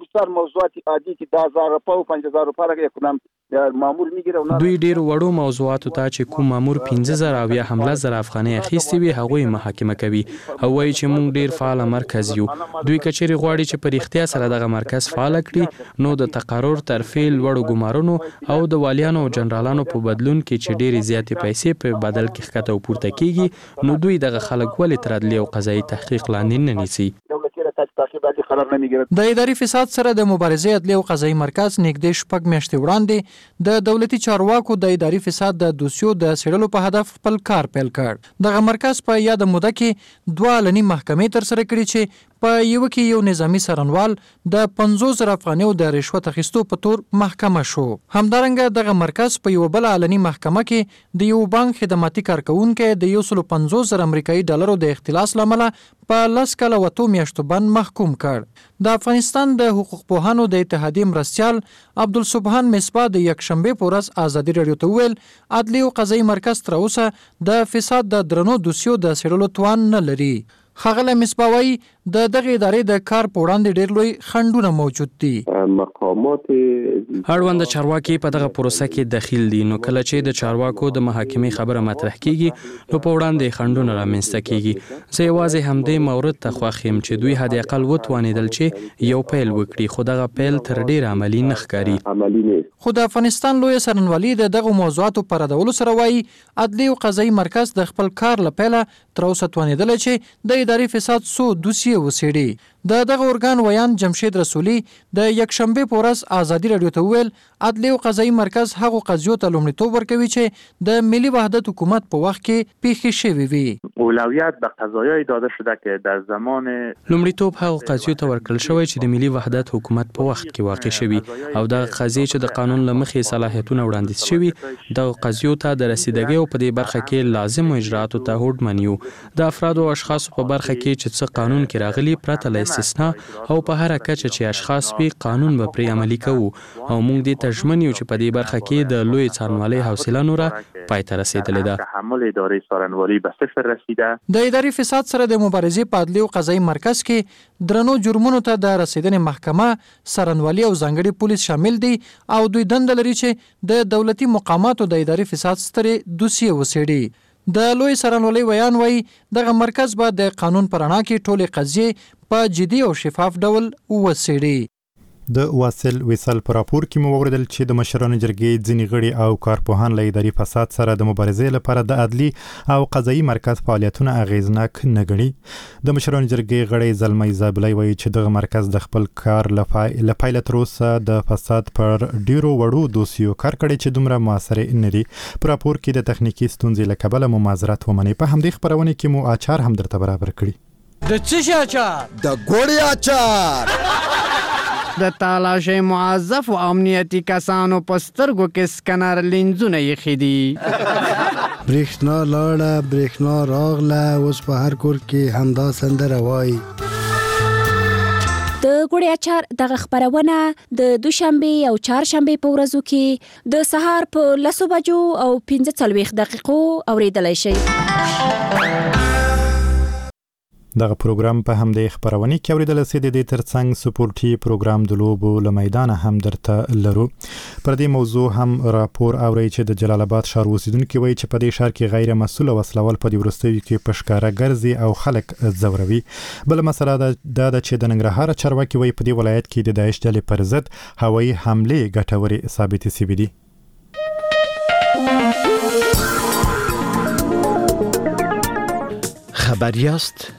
Speaker 16: دوی ډېرو وړو موضوعاتو ته چې کوم مامور 15,000 او یا هم 10,000 افغانۍ اخیستې وي هغوی محاکمه کوي او وایي چې موږ ډېر فعاله مرکز یو. دوی که چیرې غواړي چې په رښتیا سره دغه مرکز فعاله کړي نو د تقرر، ترفیع، لوړو ګمارنو او د والیانو او جنرالانو په بدلون کې چې ډېرې زیاتې پیسې په بدل کې ښکته او پورته کیږي نو دوی دغه خلک ولې تر عدلي او قضایي تحقیق لاندې نه نیسي.
Speaker 10: تعقیباتی قرار نمیگیرد.
Speaker 15: د اداري فساد سره د مبارزې عدلیې او قضایي مرکز نږدې 6 میاشتې وړاندې د دولتي چارواکو د اداري فساد د دوسیو د څېړلو په هدف خپل کار پیل کړ. دغه مرکز په یاد موده کې 2 اعلاني محکمې ترسره کړې چې په یو کې یو نظامی سرنوال د 50,000 افغانیو د رشوت اخیستو په تور محکمه شو. همدارنګه دغه مرکز په یو بل اعلاني محکمه کې د یو بانک خدماتي کارکونکو د 150,000 امریکایي ډالرو د اختلاس لامل په 10 کاله و 2 میاشتو باندې محکوم کړ. د افغانستان د حقوق پوهانو د اتحادیې مرستیال عبدالسبحان مصباح د یکشنبه په ورځ ازادي رادیو ته ویل عدلي او قضایي مرکز تر اوسه د فساد د درنو دوسیو د څېړلو توان نه لري. ښاغلی مصباح وایي د دغه ادارې د کار په وړاندې ډېر لوی خنډونه موجود دي.
Speaker 17: مقامات
Speaker 16: اړوند چارواکي په دغه پروسه کې دخیل دي، نو کله چې د چارواکو د محاکمې خبره مطرح کیږي نو په وړاندې خنډونه رامنځته کیږي. زه یوازې همدې مورد ته خوښ یم چې دوی حد اقل وتوانېدل چې یو پیل وکړي، خو دغه پیل تر ډېر عملي نه ښکاري.
Speaker 15: خو د افغانستان لوی سرنوالي د دغه موضوعاتو پر ردولو سره وایي عدلي او قضایي مرکز د خپل کار لپاره تر اوسه توانېدل چې د اداري فساد څو دوسیې وڅېړي. د دغه ارګان ویان جمشید رسولي د یکشنبه په ورځ ازادي رادیو ته ویل عدلي او قضایي مرکز هغو قضیو ته لومړیتوب ورکوي چې د ملي وحدت حکومت په وخت کې پیښې شوې وي.
Speaker 8: اولویت به قضایای داده شده که در زمان
Speaker 16: لومړیتوب هغو قضیو ته ورکړل شوی چې د ملي وحدت حکومت په وخت کې واقع شوي او دغه قضیې چې د قانون له مخې صلاحیتونه وړاندیز شوي دغه قضیو ته د رسیدګۍ په دې برخه کې لازم اجراءاتو ته هوډ منیو. د افرادو او اشخاصو په برخه کې چې څه قانون کې راغلي پرته له استثنا او په هر کچه چې اشخاص به قانون به پرې عملي کوو او موږ دې تجمن یو چې په دې برخه کې د لوی څارنوالۍ حوصله نوره پای ته رسیدلې ده.
Speaker 8: تحمل ادارې څارنوالۍ به صفر رسیده.
Speaker 15: د اداري فساد سره د مبارزې په عدلي او قضایي مرکز کې درنو جرمونو ته د رسیدنې محکمه، څارنوالي او ځانګړي پولیس شامل دي او دوی دنده لري چې د دولتي مقاماتو د اداري فساد سترې دوسیې وڅېړي. د لوی څارنوالۍ ویان وایي دغه مرکز به د قانون په رڼا کې ټولې قضیې په جدي او شفاف ډول وڅېړي.
Speaker 1: د واصل وصل پر راپور کې مو اوریدل چې د مشرانو جرګې ځینې غړي او کارپوهان له اداري فساد سره د مبارزې لپاره د عدلي او قضایي مرکز فعالیتونه اغیزناک نه ګڼي. د مشرانو جرګې غړی زلمی زابلی وایي چې دغه مرکز د خپل کار له پیله تر اوسه د فساد پر ډیرو وړو دوسیو کار کړی چې دومره موثرې نه دي. په راپور کې د تخنیکي ستونزې له کبله مو معذرت ومني. په همدې خپرونه کې مو اچار هم درته برابر کړي.
Speaker 18: د څه شي اچار؟
Speaker 19: د ګوړې اچار.
Speaker 18: د تالاشۍ معذف او امنیتي کسانو په سترګو کې سکنر لینزونه یې خېدي.
Speaker 19: برېښنا لاړه برېښنا راغله اوس په هر کور کې همدا سندره وایي.
Speaker 20: د ګوړې اچار دغه خپرونه د دوشنبه او چهارشنبه په ورځو کې د سهار په 10 بجو او 45 دقیقو اوریدلای شئ.
Speaker 1: دغه پروګرام په همدې خبرونه کې اوریدل سي د ترڅنګ سپورتي پروګرام د لوبو لمیدان هم درته لرو. پر دې موضوع هم راپور اوري چې د جلال آباد ښار اوسیدونکو وایي چې په دې ښار کې غیر مسؤل وسلوال په دې ورستیو کې پښکارا ګرځي او خلک زوروي. بل مسله دا چې د ننګرهار چارواکي وایي په دې ولایت کې د داعش ډلې پر ضد هوایي حمله ګټورې ثابتې شوې دي.
Speaker 21: خبر یاست؟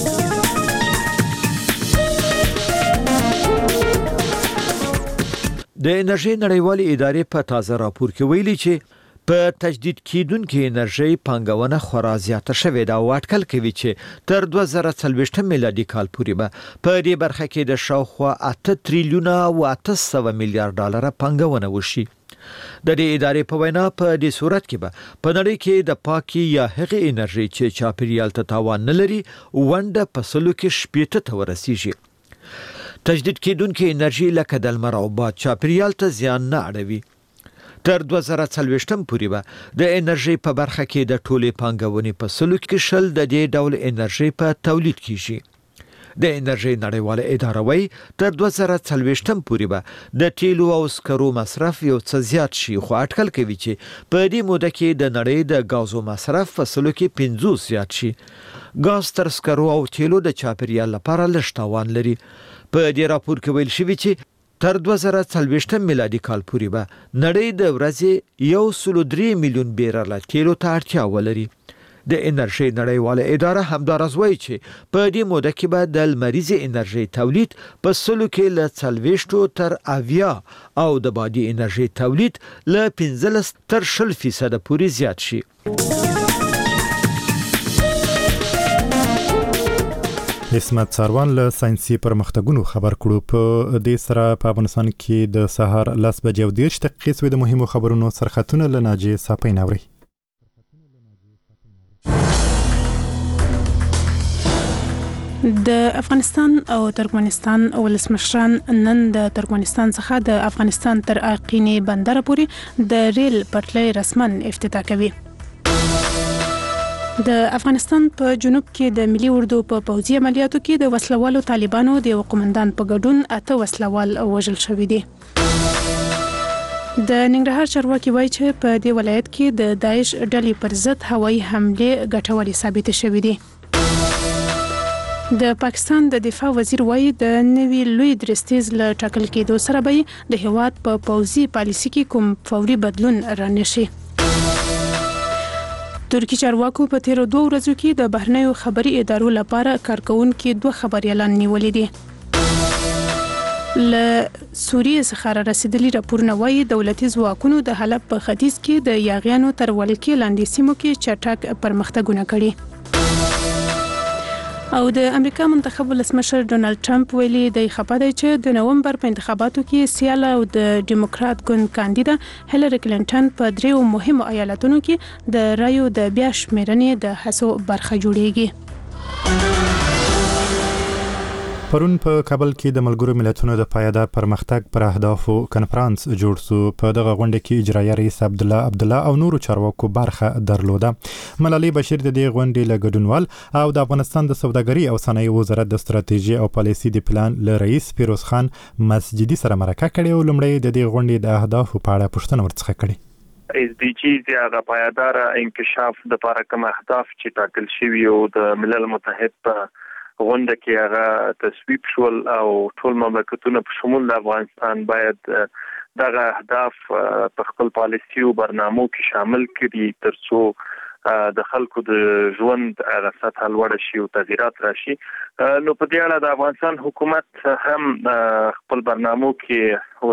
Speaker 21: د انرژي نړیوالې ادارې په تازه راپور کې ویلي چې په تجدید کیدونکې انرژي پانګونه خورا زیاته شوې ده او اټکل کوي چې تر 2040 میلادي کال پورې به په دې برخه کې د شاوخوا 8 تریلیون او 800 میلیارډ ډالر پانګونه وشي. د دې ادارې په وینا په دې صورت کې به په نړۍ کې د پاکي یا هغې انرژي چې چاپیریال ته تاوان نه لري ونډه په سلو کې 70 ته ورسیږي. تجدید کیدونکې انرژي لکه د لمر او باد چاپیریال ته زیان نه اړوي. تر 2040 پورې به د انرژي په برخه کې د ټولې پانګونې په سلو کې شل د دې ډول انرژي په تولید کیږي. د انرژي نړیواله اداره وایي تر 2040 پورې به د تیلو او سکرو مصرف یو څه زیات شي، خو اټکل کوي چې په دې موده کې د نړۍ د غازو مصرف په سلو کې 50 زیات شي. غاز تر سکرو او تیلو د چاپیریال لپاره لږ تاوان لري. په دې راپور کې ویل شوی چې تر 2040 میلادي کال پورې به نړۍ د ورځې 1.3 میلیون بیرله تیلو ته اړتیا ولري. د انرژي نړیواله اداره همدارس وایي چې په دې موده کې به د لمریزې انرژي تولید په سلو کې له 40 تر 80 او د بادي انرژي تولید له 15 تر 20% پورې زیات شي.
Speaker 1: اسمت ساروان له ساينسي پرمختګونو خبر کړو. په دې سره په افغانستان کې د سهار 10 بجې او 10 دقیقې سوي د مهمو خبرونو سرخطونه له ناجي صاپین اوري.
Speaker 2: د افغانستان او ترکمنستان ولسمشران نن د ترکمنستان څخه د افغانستان تر اقینی بندر پورې د ریل پټلۍ رسمن افتتاح کوي. د افغانستان په جنوب کې د ملي اردو په پوځي عملیاتو کې د وسلوالو طالبانو د یو قومندان په ګډون 8 وسلوال وژل شوي دي. د ننګرهار چارواکي وایي چې په دې ولایت کې د داعش ډلې پر ضد هوایي حمله ګټورې ثابت شوې دي. د پاکستان د دفاع وزیر وایي د نوي لوی درستیز له ټاکل کېدو سره به د هیواد په پوځي پالیسي کې کوم فوري بدلون رانشي. ترکی چارواکو په تیرو 2 ورځو کې د بهرنیو خبري ادارو لپاره کارکونکو 2 خبريالان نیولې دي. له سوریې څخه رسیدلي راپورونه وایي دولتي ځواکونو د حلب په ختیځ کې د یاغیانو تر ولکې لاندې سیمو کې چټک پرمختګونه کړي. او د امریکا منتخب ولسمشر ډونالد ټرمپ ویلي دی خبره ده چې د نومبر په انتخاباتو کې سیاله او د ډیموکرات ګوند کاندیدا هیلری کلینټن په 3 مهمو ایالتونو کې د رایو د بیا شمیرنې د هڅو برخه جوړیږي.
Speaker 1: پرون په کابل کې د ملګرو ملتونو د پایدار پرمختګ پر اهدافو کنفرانس جوړ شو. په دغه غونډه کې اجرایي رئیس عبدالله او نورو چارواکو برخه درلوده. ملالۍ بشیر د دې غونډې له ګډونوال او د افغانستان د سوداګرۍ او صنایع وزارت د ستراتیژي او پالیسي د پلان له رئیس پیروز خان مسجدي سره مرکه کړې او لومړی د دې غونډې د اهدافو په اړه پوښتنه ورڅخه کړې.
Speaker 7: SDGs یا د پایدار انکشاف د لپاره کوم اهداف چې ټاکل شوي او د ملل متحد په غونډه کې هغه تصویب شول او ټول مملکتونه په شمول د افغانستان باید دغه اهداف په خپل پالیسي او برنامو کې شامل کړي ترڅو د خلکو د ژوند هغه سطح لوړ شي او تغیرات راشي. نو په دې اړه د افغانستان حکومت هم خپل برنامو کې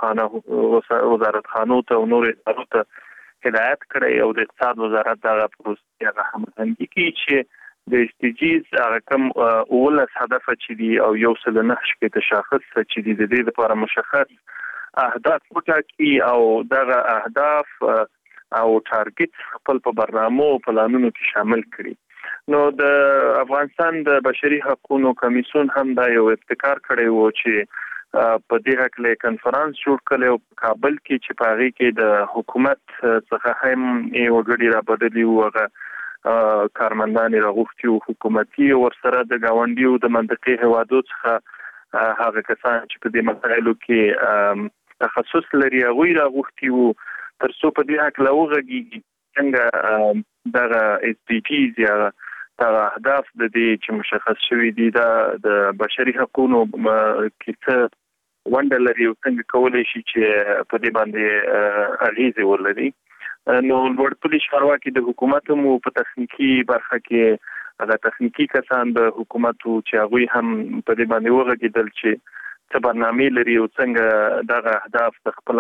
Speaker 7: وزارتخانو ته او نور ادارو ته هدایت کړی او د اقتصاد وزارت دغه پروسې هغه همغږي کوي چې د SDGs هغه کوم اول هدف چې دی او یو سل نه شپږ تشخص چې دی د دې لپاره مشخص اهداف وټاکي او دغه اهداف او ټارګټ خپل په برنامو او پلانونو کې شامل کړي. نو د افغانستان د بشري حقوقو کمیسیون هم دا یو ابتکار کړی و چې په دې حق له کنفرانس جوړ کړي او کابل کې چې پاره کې د حکومت څخه هم یو غړي را بدلی وغه کارمندان راغوښتي او حکومتي ورسره د گاونډیو د منطقې هوادو څخه هغه کسان چې په دې مسایلو کې تخصص لري هغه راغوښتي او ترڅو په دې حق لوغږي څنګه دغه SDGs یا دغه اهداف د دې چې مشخص شوي دي د بشري حقوقو کې څه ونډه لري او څنګه کولای شي چې په دې باندې اغیزه ولري. نو ورپلی چارواکي د حکومت مو په تخنیکی برخه کې هغه تخنیکی کسان د حکومت چې هغه هم په دې باندې وغږیدل چې څه برنامه لري او څنګه دغه اهداف د خپل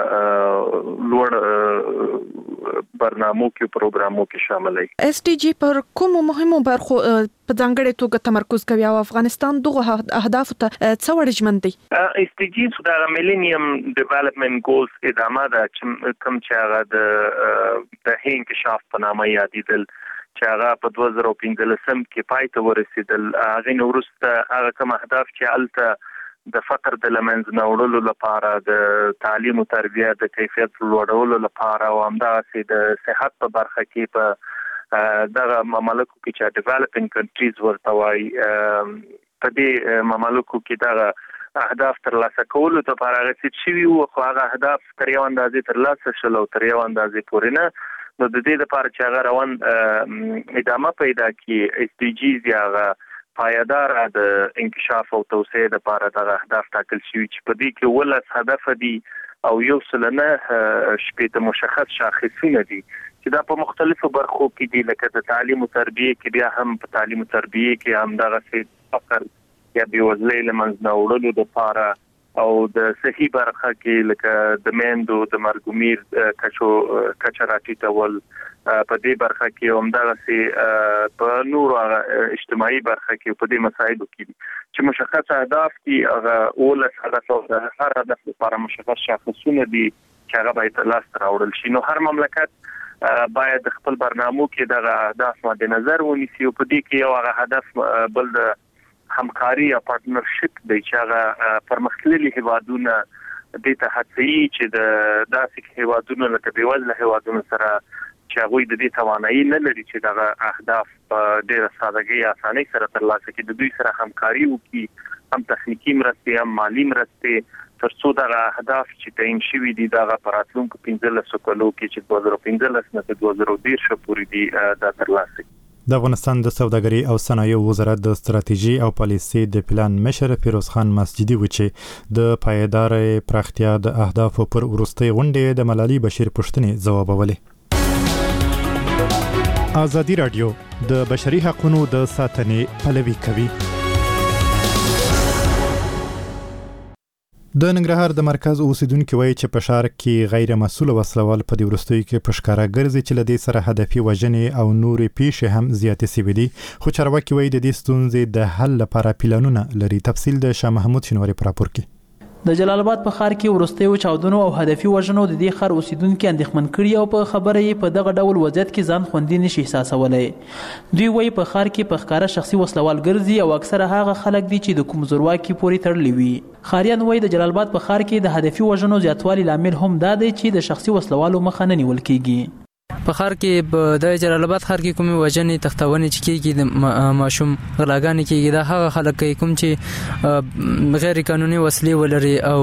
Speaker 7: لوړ برنامو کې پروګرامو کې شامل دي.
Speaker 17: SDG پر کوم مهمو برخو په ځانګړې توګه تمرکز کوي او افغانستان دغه اهداف ته څه ورجمن دي؟
Speaker 7: SDG د ملینیم ډیولپمنٹ ګولز ادامه ده چې کوم چې هغه د انکشاف په نامه یادېدل چې هغه په 2015 کې پای ته ورسېدل. هغه نو وروسته هغه کوم اهداف چې الته د فقر د لمنځ نه وړلو لپاره د تعلیم او تربیه د کیفیت لوړولو لپاره او همداسې د صحت په برخه کې په دغه مملکو کې چې ډیولپینګ کنټریز ورته وایي په دې مملکو کې دغه اهداف ترلاسه کولو لپاره هغه چې وي خو هغه اهداف تر یو اندازې ترلاسه شول او تر یو اندازې پورې نه. نو د دې لپاره چې هغه روان ادامه پیدا کړي SDGs یا پایدار د انکشاف او توسعه لپاره د اهداف ټاکل شوي چې په دې کې ولس هدف دي او یو سلنه شپږ مشخص شاخصونه دي چې دا په مختلفو برخو کې دي لکه د تعلیم او تربیه کې بیا هم په تعلیم او تربیه کې هم دغه فقر یا بېوزلۍ له منځه وړلو لپاره او د صحي برخه کې لکه د میندو د مرګومیر کچه راټیټول په دې برخه کې همدغسې په نورو اجتماعي برخه کې په دې مسایلو کې چې مشخص اهداف دي هغه 11 هدف د هر هدف لپاره مشخص شاخصونه دي چې هغه باید لاسته راوړل شي. نو هر مملکت باید خپل برنامو کې دغه اهداف مد نظر ونیسي او په دې کې یو هغه هدف بل د همکاري یا پارتنرشپ دی چې هغه پرمختللي هیوادونه د ته هڅوي چې د داسې هیوادونو لکه بېوزله هیوادونو سره چې هغوی د دې توانایي نه لري چې دغه اهداف په ډېره سادهګۍ اسانۍ سره ترلاسه کړي د دوی سره همکاري وکړي هم تخنیکي مرستې هم مالي مرستې تر څو دغه اهداف چې تعین شوي دي دغه په راتلونکو 15 کلو کې چې 2015 نه تر 2030 پورې دي دا ترلاسه کړي.
Speaker 1: د افغانستان د سوداګرۍ او صنایعو وزارت د ستراتیژي او پالیسي د پلان مشر فیروز خان مسجدي و چې د پایدار پراختیا د اهدافو پر وروستۍ غونډې د ملالي بشیر پوښتنې ځوابولې. ازادي رادیو د بشري حقوقو د ساتنې پلوي کوي. د ننګرهار د مرکز اوسیدونکو وایي چې په ښار کې غیر مسؤل وسلوال په دې وروستیو کې په ښکاره ګرځي چې له دې سره هدفي وژنې او نورې پیښې هم زیاتې شوې دي خو چارواکي وایي د دې ستونزې د حل لپاره پلانونه لري. تفصیل د شاه محمود شینواري په راپور کې.
Speaker 5: د جلال آباد په ښار کې وروستیو چاودنو او هدفي وژنو د دې ښار اوسیدونکو اندېښمن کړي او په خبره یې په دغه ډول وضعیت کې ځان خوندي نشي احساسولی. دوی وایي په ښار کې په ښکاره شخصي وسلوال ګرځي او اکثره هغه خلک دي چې د کوم زورواکي پورې تړلي وي. ښاریان وایي د جلال آباد په ښار کې د هدفي وژنو زیاتوالي لامل هم دا دی چې د شخصي وسلوالو مخه نه نیول کیږي.
Speaker 22: په ښار کې د جلال آباد ښار کې کومې وژنې تختونې چې کېږي د ماشوم غلاګانې کېږي دا هغه خلک کوي کوم چې غیر قانوني وسلې ولري او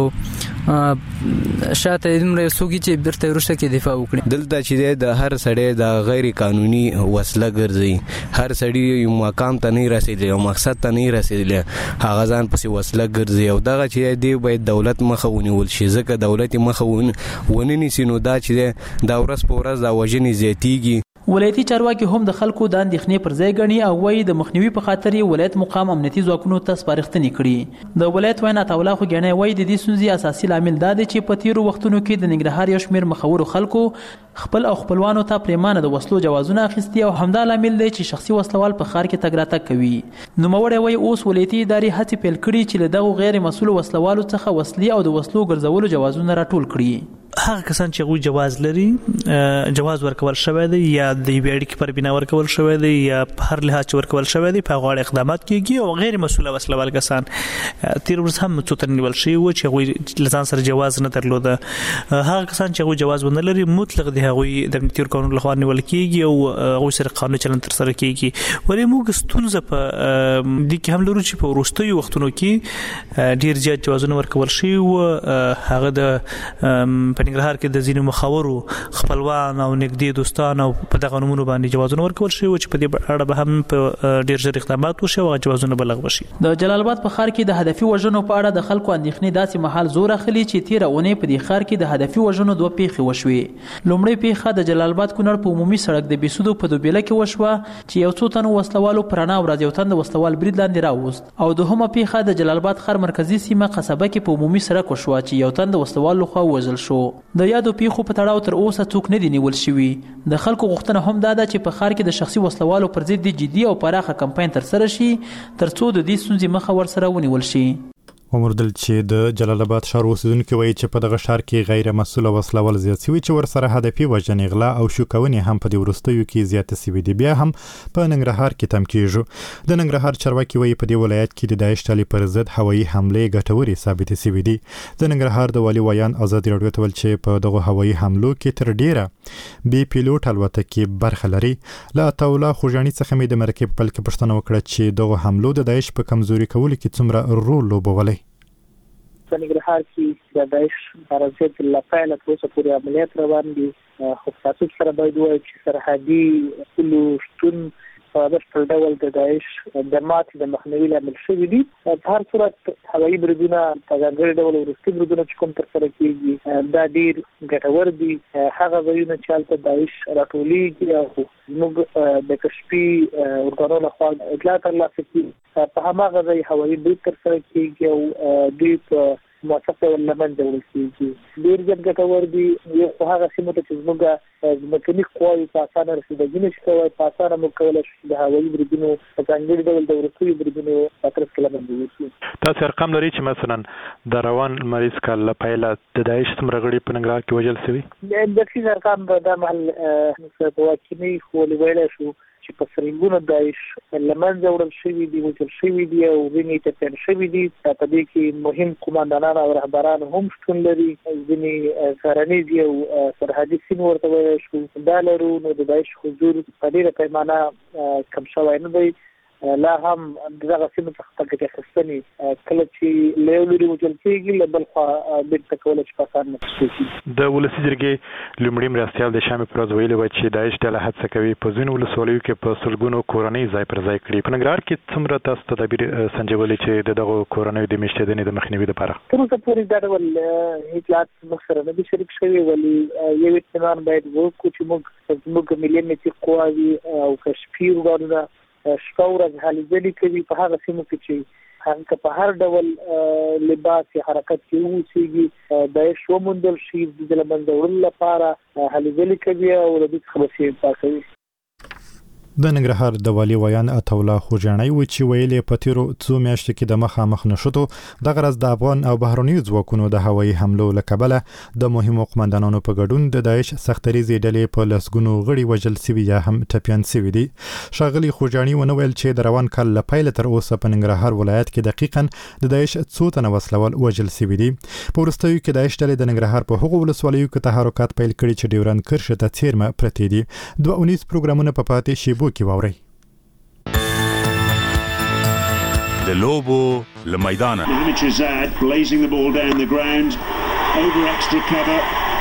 Speaker 22: شاته دومره څوک چې بیرته وروسته کې دفاع وکړي.
Speaker 23: دلته چې د هر سړی د غیر قانوني وسله ګرځي هر سړی یو مقام ته نه رسیدلی او مقصد ته نه رسیدلی هغه ځان پسې وسله ګرځي او دغه چې دی باید دولت مخه ونیول شي ځکه دولت مخه ونه نیسي نو دا چې دا ورځ په ورځ دا وژنې زیاتیږي.
Speaker 5: ولایتي چارواکي هم د خلکو د اندېښنې پر ځای ګڼي او وایي د مخنیوي په خاطر یې ولایت مقام امنیتي ځواکونو ته سپارښتنې کړي. د ولایت وینا عطاالله خوږیاڼی وایي د دې ستونزې اساسي لامل دا دی چې په تیرو وختونو کې د ننګرهار یو شمېر مخورو خلکو خپل او خپلوانو ته پریمانه د وسلو جوازونه اخیستي او همدا لامل دی چې شخصي وسلوال په ښار کې تګ راتګ کوي. نوموړی وایي اوس ولایتي ادارې هڅې پیل کړي چې له دغو غیر مسؤلو وسلوالو څخه وسلې او د وسلو ګرځولو جوازونه راټول کړي.
Speaker 24: هغه کسان چې غوي جواز لري جواز ورکول شوی دی یا د ویډیو کې پر بنا ورکول شوی دی یا په هر لحاظ ورکول شوی دی په غوړ اقدامات کیږي او غیر مسؤل وسلوال کسان تیر ورځ هم څوتر نیول شي و چې غوي لزان سره جواز نه درلود. هغه کسان چې غوي جواز ونه لري مطلق دی غوي د امنیتي قانون لخوا نیول کیږي او غوي سره قانوني چلند تر سره کیږي. ولې موږ ستونزه په دې کې هم لرو چې په وروستیو وختونو کې ډیر زیات جوازونه ورکول شي او هغه د په ننګرهار کې د ځینو مخاورو خپلوان او نږدې دوستان او په دغه نومونو باندې جوازونه ورکول شي چې په دې اړه به هم په ډیر ژر اقدامات وشي او جوازونه به لغوه شي.
Speaker 5: د جلال آباد په ښار کې د هدفي وژنو په اړه د خلکو اندېښنې داسې مهال زور اخلي چې تیره اونۍ په دې ښار کې د هدفي وژنو دوه پیښې وشوې. لومړۍ پیښه د جلال آباد کونړ په عمومي سړک د بیسودو په دوبېله کې وشوه چې یو څو تنو وسلوالو په رڼا ورځ یو تن د وسلوال برید لاندې راوست. او دوهمه پیښه د جلال آباد ښار مرکزي سیمه قصبه کې په عمومي سړک وشوه چې یو تن د وسلوال لخوا وژل شو. د یادو پیښو په تړاو تر اوسه څوک نه دي نیول شوي. د خلکو غوښتنه هم دا ده چې په ښار کې د شخصي وسلوالو پر ضد جدي او پراخه کمپاین ترسره شي تر څو د دې ستونزې مخه ورسره ونیول شي.
Speaker 1: ومردل چې د جلال آباد ښار اوسیدونکو وایي چې په دغه ښار کې غیر مسؤل وسلوال زیات شوي چې ورسره هدفي وژنې غلا او شوکونې هم په دې وروستیو کې زیاته شوي دي. بیا هم په ننګرهار کې تم کیږي. د ننګرهار چارواکي وایي په دې ولایت کې د داعش ډلې پر ضد هوایي حملې ګټورې ثابتې شوي دي. د ننګرهار د والي ویان ازادي راډیو ته ویل چې په دغه هوایي حملو کې تر ډیره بې پیلوټ الوتکې برخه لري. له عطاالله خوږیاڼي څخه مې د مرکې په پل کې پوښتنه وکړه چې دغه حملو د داعش په کمزوري کولو کې څومره رول لوبولی.
Speaker 3: په ننګرهار کې د داعش پر ضد له پیله تر اوسه پورې عملیات روان دي. خو تاسو سره باید وایي چې سرحدي اصولو شتون په بشپړ ډول د داعش د ماتې د مخنیوي لامل شوي دي. په هر صورت هوایي بریدونه په ځانګړي ډول وروستي بریدونه چې کوم ترسره کېږي دا ډېر ګټور دي. هغه ځایونه چې هلته داعش راټولېږي او زموږ د کشفي ارګانونو لخوا اطلاع ترلاسه کېږي په هماغه ځای هوایي برید ترسره کېږي او دوی په موثق ډول له منځه وړل کېږي. ډېر زیات ګټور دي. یو خو هغه سیمو ته چې زموږ ځمکني قواوې په اسانه رسېدګي نشي کولی په اسانه موږ کولی شو چې د هوایي بریدونو په ځانګړي ډول د وروستیو بریدونو په ترڅ کې له منځه یوسو.
Speaker 1: تاسو ارقام لرئ چې مثلا د روان لمریز کال له پیله د داعش څومره غړي په ننګرهار کې وژل شوي؟
Speaker 3: دقیق ارقام به دا مهال په واقعي خو ویلی شو چې په سرنګونو داعش له منځه وړل شوي دي، وژل شوي دي او ځینې ټپیان شوي دي. په دې کې مهم قوماندانان او رهبران هم شتون لري. ځینې غرنیز او سرحدي سیمې ورته ویلی شو دا لرو. نو د داعش حضور په ډېره پیمانه کم شوی نه دی. لا هم دغه سیمو څخه په ګټې اخیستنې کله چې له یو لوري وژل کېږي له بل خوا بېرته کولی شي په اسانه نفوذ.
Speaker 1: د ولسي جرګې لومړي مرستیال د شامې پر ورځ ویلي وه چې داعش ډله هڅه کوي په ځینو ولسوالیو کې په سلګونو کورنۍ ځای پر ځای کړي. په ننګرهار کې څومره تاسو تدابیر سنجولي چې د دغو کورنیو د میشتېدنې د مخنیوي لپاره؟
Speaker 3: تر اوسه پورې دا ډول اطلاعات موږ سره نه دي شریک شوي، ولې یو اطمینان باید وکړو چې زموږ ملي امنیتي قواوې او کشفي ارګانونه شپه ورځ هلې ځلې کوي په هغه سیمو کې چې په هر ډول لباس یا حرکت کې اوسېږي داعش وموندل شي د له منځه وړلو لپاره هلې ځلې کوي او له دوی څخه به انفاق کوي.
Speaker 1: د ننګرهار د والي ویان عطاالله خوجانی و چې ویلې په تیرو څو میاشتو کې د مخامخ نشوتو دغه ورځ د افغان او بهرنیو ځواکونو د هوایي حملو له کبله د مهمو قومندانانو په ګډون د داعش سختریزې ډلې په لسګونو غړي وژل سوي یا هم ټپیان سوي دي. ښاغلي خوجانی ونه ویل چې د روان کال له پیله تر اوسه په ننګرهار ولایت کې دقیقاً د داعش څو تنه وسلوال وژل سوي دي. په وروستیو کې داعش ډلې د ننګرهار په هغو ولسوالیو کې تحرکات پیل کړي چې ډیورند کرښې ته څیرمه پرتې دي. 2 پروګرامونه په پاتې شیبو کې واورئ.
Speaker 4: د لوبو له میدانه blazing the ball down the ground over extra cover.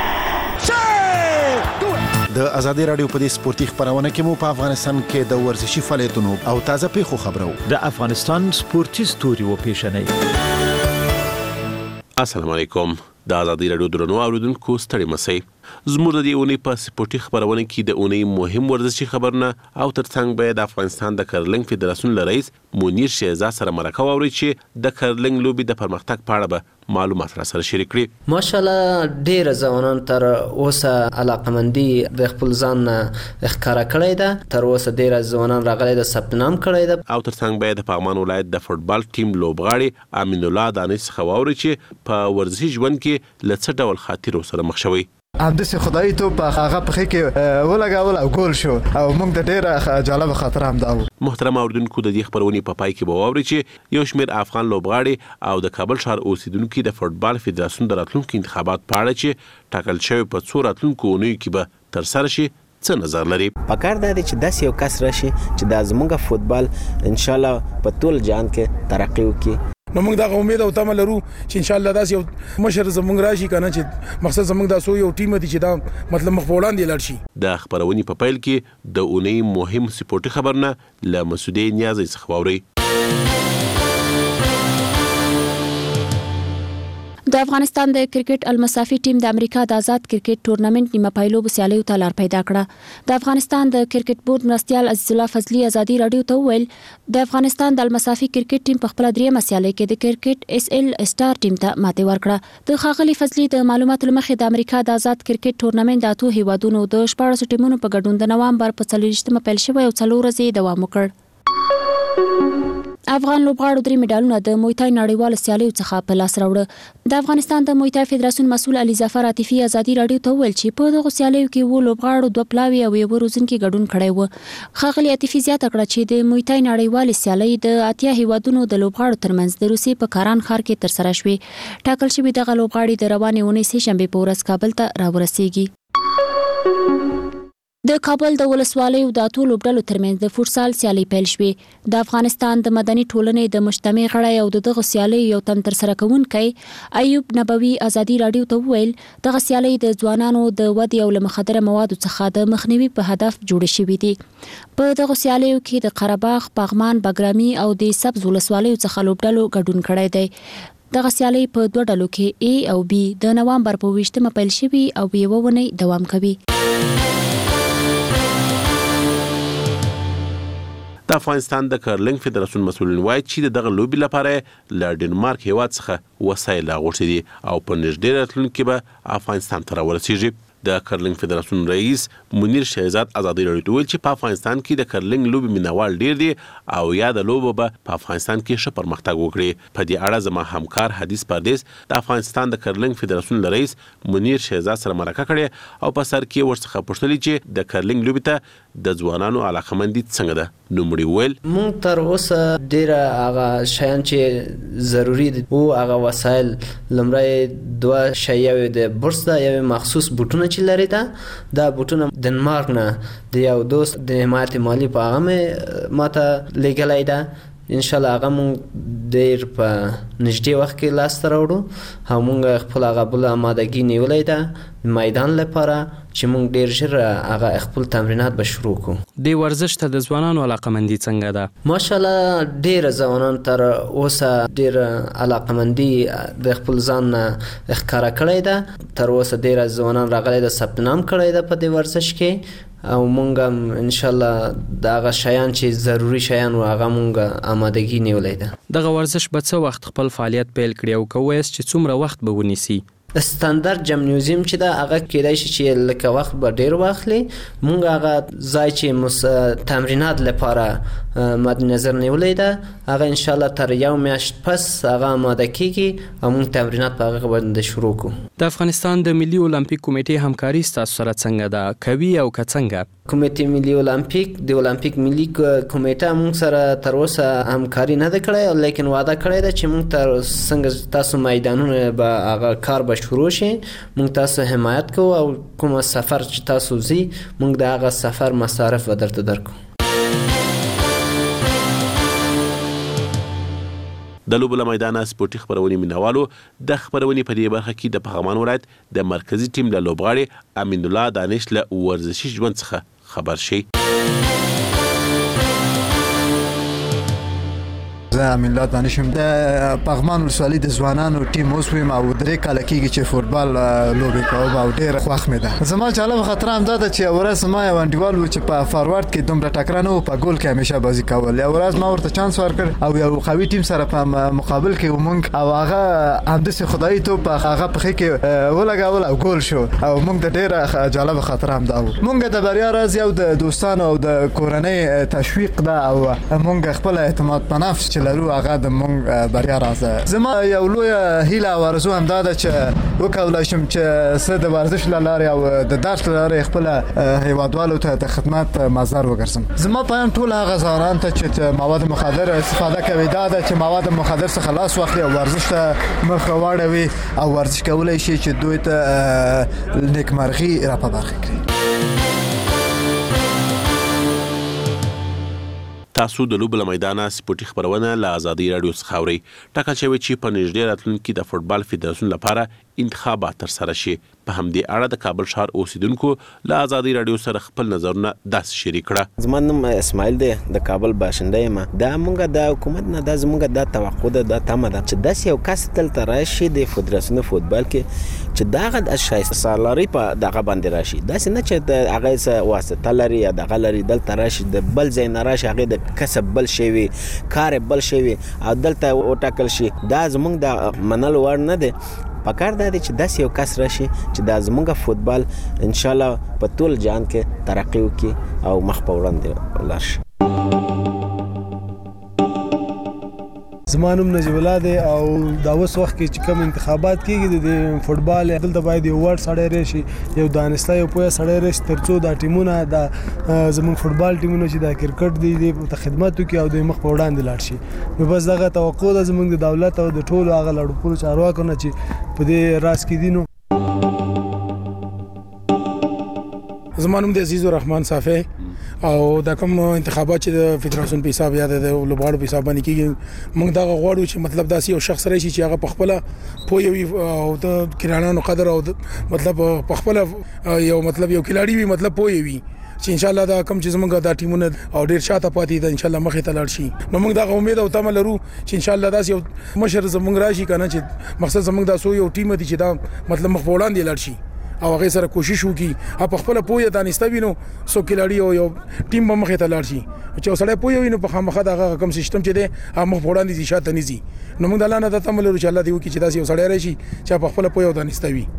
Speaker 6: د ازادي رادیو په دې سپورتي خبرونه کې مو په افغانستان کې د ورزشي فعالیتونو او تازه پیښو خبرو.
Speaker 21: د افغانستان سپورتي ستوري و پیښنې.
Speaker 9: السلام علیکم. د ازادي رادیو درنو اوریدونکو ستړي مسئ. زموږ د دې اونۍ په سپورتي خبرونه کې د اونۍ مهم ورزشي خبرونه او ترڅنګ به د افغانستان د کرلنګ فدراسیون رئیس منیر شهزاد سره مرکه واوري چې د کرلنګ لوبي د پرمختګ په اړه به معلومات را سره شریک کړي.
Speaker 11: ماشاءالله ډېر ځوانان تر اوسه علاقمندي د خپل ځان ښکارا کړی ده. تر اوسه ډېر ځوانان راغلي د ثبت نام کړی ده.
Speaker 9: او ترڅنګ به د پغمان ولایت د فوټبال ټیم لوبغاړي امین الله دانش څخه واوري چې په ورزشي ژوند کې له څه ډول خاطرو سره مخ شوی.
Speaker 25: همداسې خدای ته په هغه پخې کې ولګول او ګول شو او موږ د ډېره جالب خاطره هم دا و.
Speaker 9: محترم اوریدونکو د دې خبرونې په پای کې به واورئ چې یو شمېر افغان لوبغاړي او د کابل ښار اوسیدونکو د فوټبال فدراسیون د راتلونکو انتخابات په اړه چې ټاکل شوی په څو راتلونکو اونیو کې به ترسره شي څه نظر لري.
Speaker 26: پکار دا دی چې داسې یو کس راشي چې د زموږ فوټبال ان شاء الله په ټول جهان کې ترقی وکړي.
Speaker 27: نو موږ دا امید او تمه لرو چې ان شاء الله داسې یو مشر زموږ راشي کنه چې مقصد زموږ د سو یو ټیم دی چې دا مطلب مخ وړاندې لاړ شي.
Speaker 9: د خبرونې په پیل کې د اونۍ مهم سپورتي خبرونه له مسعودي نیازي څخه واورئ.
Speaker 20: د افغانستان د کرکټ المسافي ټیم د امریکا د آزاد کرکټ ټورنمنت نیمه پایلو بسیالیو ته لار پیدا کړه. د افغانستان د کرکټ بورډ مرستیال عزیز الله فضلي ازادي رادیو ته وویل د افغانستان د المسافي کرکټ ټیم په خپل درېمه سیالي کې د کرکټ اس ال سٹار ټیم ته ماتې ورکړه. د ښاغلي فضلي د معلوماتو لمخې د امریکا د آزاد کرکټ ټورنمنت د 8 هیوادونو د 14 ټیمونو په ګډون د نوامبر په 24مه پیل شوی او 4 ورځې دوام وکړ. افغان لوبغاړو 3 مډالونه د مویتای نړیوال سیالیو څخه په لاس راوړل. د افغانستان د مویتای فدراسیون مسؤل علي ظفر عاطفي ازادي رادیو ته وویل چې په دغه سیالیو کې و لوبغاړو 2 پلاوي او یو روزنکي ګډون کړی و. ښاغلي عاطفي زیاته کړه چې د مویتای نړیوال سیالي د 8 هیوادونو د لوبغاړو ترمنځ د روسي په کاران ښار کې ترسره شوې. ټاکل شوی دغه لوبغاړي د روانې اونۍ سه شنبه په ورځ کابل ته راورسیږي. د کابل د ولسوالیو د اتو لوبډلو ترمنځ د فوټسال سیالي پیل شوې. د افغانستان د مدني ټولنې د مجتمع غړی او دغه سیالي یو تن تر سره کوونکی ایوب نبوي ازادي رادیو ته وویل دغه سیالي د ځوانانو د ودې او له مخدره موادو څخه د مخنیوي په هدف جوړې شوې دي. په دغه سیالیو کې د قرهباغ، پغمان، بګرامي او د سبز ولسوالیو څخه لوبډلو ګډون کړی دی. دغه سیالي په دوه ډلو کې A او B د نوامبر په 20مه پیل شوي او یوه اونۍ دوام کوي.
Speaker 9: د افغانستان د کرلنګ فدراسیون مسؤلین وایي چې دغه لوبي لپاره له ډنمارک هیواد څخه وسایل راغوښتي دي او په نږدې راتلونکي کې به افغانستان ته راورسیږي. د کرلنګ فدراسیون رئیس منیر شهزاد ازادي رادیو ته ویل چې په افغانستان کې د کرلنګ لوبي مینوال ډیر دي او یا د لوبو به په افغانستان کې ښه پرمختګ وکړي. په دې اړه زما همکار حدیث پردیس د افغانستان د کرلنګ فدراسیون رئیس منیر شهزاد سره مرکه کړې او په سر کې ورڅخه پوښتنه چې د کرلنګ لوبي ته د ځوانانو علاقمندي څنګه ده. نومړي ویل
Speaker 11: مونږ تر اوسه ډیره هغه شیان چې ضروری دي او هغه وسایل لمړی دوه شیاوي د بورس دا یو مخصوص بوټونه چې لري دا بوټونه ډنمارک نه د یو دوست د حمایت مالی په هغه ماته لګلای دا ان شاء الله هغه مونږ ډیر په نږدې وخت کې لاس ته راوړو. هم مونږ خپل هغه بل آمادګي نیولای دا میدان لپاره چې مونږ ډیر ژر هغه خپل تمرینات به شروع کوو.
Speaker 8: د ورزش ته د ځوانانو علاقمندي څنګه ده؟
Speaker 11: ماشاءالله ډیر ځوانان تر اوسه ډیر علاقمندي د خپل ځان ښکارا کړی ده. تر اوسه ډیر ځوانان راغلي د ثبت نام کړی ده په دې ورزش کې او مونږ هم ان شاء الله دغه شیان چې ضروری شیان و هغه مونږ آمادګي نیولای ده.
Speaker 8: دغه ورزش به څه وخت خپل فعالیت پیل کړي او کوی چې څومره وخت به ونیسي؟
Speaker 11: ستاندرد جمنیوزیم چې دا هغه کېدای شي چې لکه وخت به ډیر واخلي. مونږ هغه ځای چې تمرینات لپاره مد نظر نیولای ده هغه ان شاء الله تر یو میاشت پس هغه آماده کیږي او مونږ تمرینات په هغه باندې شروع کوو.
Speaker 8: د افغانستان د ملي اولمپیک کمیټې همکاري ستاسو سره څنګه ده؟ کوي او که څنګه؟
Speaker 11: کمیټې ملي اولمپیک د اولمپیک ملي کمیټه مونږ سره تر اوسه همکاري نه ده کړې لیکن وعده کړې ده چې مونږ تر څنګه تاسو میدانونه به هغه کار به شروع شي مونږ تاسو حمایت کوو او کوم سفر چې تاسو زی مونږ د هغه سفر مصارف به درته درکو.
Speaker 9: د لوبو له میدانه سپورتي خبرونې مینوالو د خبرونې په دې برخه کې د پغمان ولایت د مرکزی ټیم له لوبغاړي امین الله دانش له ورزشي ژوند څخه خبر شي.
Speaker 25: زه امین الله دانش یم د پغمان ولسوالۍ د ځوانانو ټیم اوس ویم او درې کاله کېږي چې فوټبال لوبې کوم او ډېره خوښ مې ده. زما جالبه خاطره همدا ده چې یوه ورځ زما یو انډیوال و چې په فاروارډ کې دومره ټکره نه و په ګول کې همیشه بازي کول. یوه ورځ ما ورته چانس ورکړ او یو قوي ټیم سره په مقابل کې ومونږ او هغه همداسې خدایي توپ هغه پښې کې ولګول او ګول شو او مونږ د ډېره جالبه خاطره همدا و. مونږ د بریا راز یو د دوستانو او د کورنۍ تشویق ده او مونږ خپل اعتماد په نفس لرو هغه د مونږ بریا راز ده. زما یو لوی هیله او آرزو همدا ده چې وکولای شم چې څه د ورزش له لارې او د درس له لارې خپل هیوادوالو ته د خدمت مظهر وګرځم. زما پیغام ټول هغه ځوانان ته چې مواد مخدر استفاده کوي دا ده چې مواد مخدر څخه لاس واخلي او ورزش ته مخ واړوي او ورزش کولای شي چې دوی ته نیکمرغي را په برخه کړي.
Speaker 9: تاسو د لوبو له میدانه سپورتي خبرونه له ازادي رادیو څخه اورئ. ټاکل شوی چې په نږدې راتلونکي د فوټبال فدراسیون لپاره انتخابات ترسره شي. په همدې اړه د کابل ښار اوسیدونکو له ازادي رادیو سره خپل نظرونه داسې شریک کړه.
Speaker 26: زما نوم اسماعیل دی د کابل باشنده یم. دا مونږ د حکومت نه دا زمونږ د توقع ده د تمه ده چې داسې یو کس دلته راشي د فدراسیون فوتبال کې چې دغه د شایسته سالاري په دغه باندې راشي. داسې نه چې د هغه څه واسطه لري یا دغه لري دلته راشي د بل ځای نه راشي هغه د کسب بل شي وي کار بل شي وي او دلته وټاکل شي. دا زمونږ د منلو وړ نه دی. پکار دا دی چې داسې یو کس راشي چې دا زمونږ فوتبال ان شاء الله په ټول جهان کې ترقی وکړي او مخ په وړاندې لاړ شي.
Speaker 10: زما نوم نجیب الله دی او دا اوس وخت کې چې کوم انتخابات کېږي د فوټبال دلته باید یو وړ سړی راشي یو دانسته یو پوهه سړی راشي ترڅو دا ټیمونه دا زموږ فوټبال ټیمونه چې دا کرکټ دی د خدمت وکړي او د مخ په وړاندې لاړ شي. نو بس دغه توقع ده زموږ د دولت او د ټولو هغه لړپونو چارواکو نه چې په دې راز کې دي. نو
Speaker 27: زمانوم د عزیز الرحمن صافی او د کوم انتخابات چې د فدراسیون په حساب یاد د لوبغاړو په حساب باندې کیږي موږ دا غواړو چې مطلب داسې یو شخص راشي چې هغه په خپل پوي او د کرانانو قدر او مطلب په خپل یو مطلب یو کلاړي وي مطلب پوي وي چې ان شاء الله دا کم چې زمونږ دا ټیمونه او ډیر شاته پاتې ده ان شاء الله مخې ته لاړ شي نو موږ دا امید او تمه لرو چې ان شاء الله دا یو مشر زمونږ راشي کنه چې مقصد زمونږ دا سو یو ټیم دي چې دا مطلب مخ وړاندې لاړ شي او هغه سره کوشش وکړي په خپل پوهه دانسته وینو سو کلاړي او یو ټیم به مخې ته لاړ شي چې سړی پوهه وینو په خامخا دغه کم سیستم چې دی هغه مخ وړاندې دي شاته نيزي نو موږ د الله نه د تمل لرو چې الله دې وکړي چې داسې یو سړی راشي چې په خپل پوهه دانسته وي.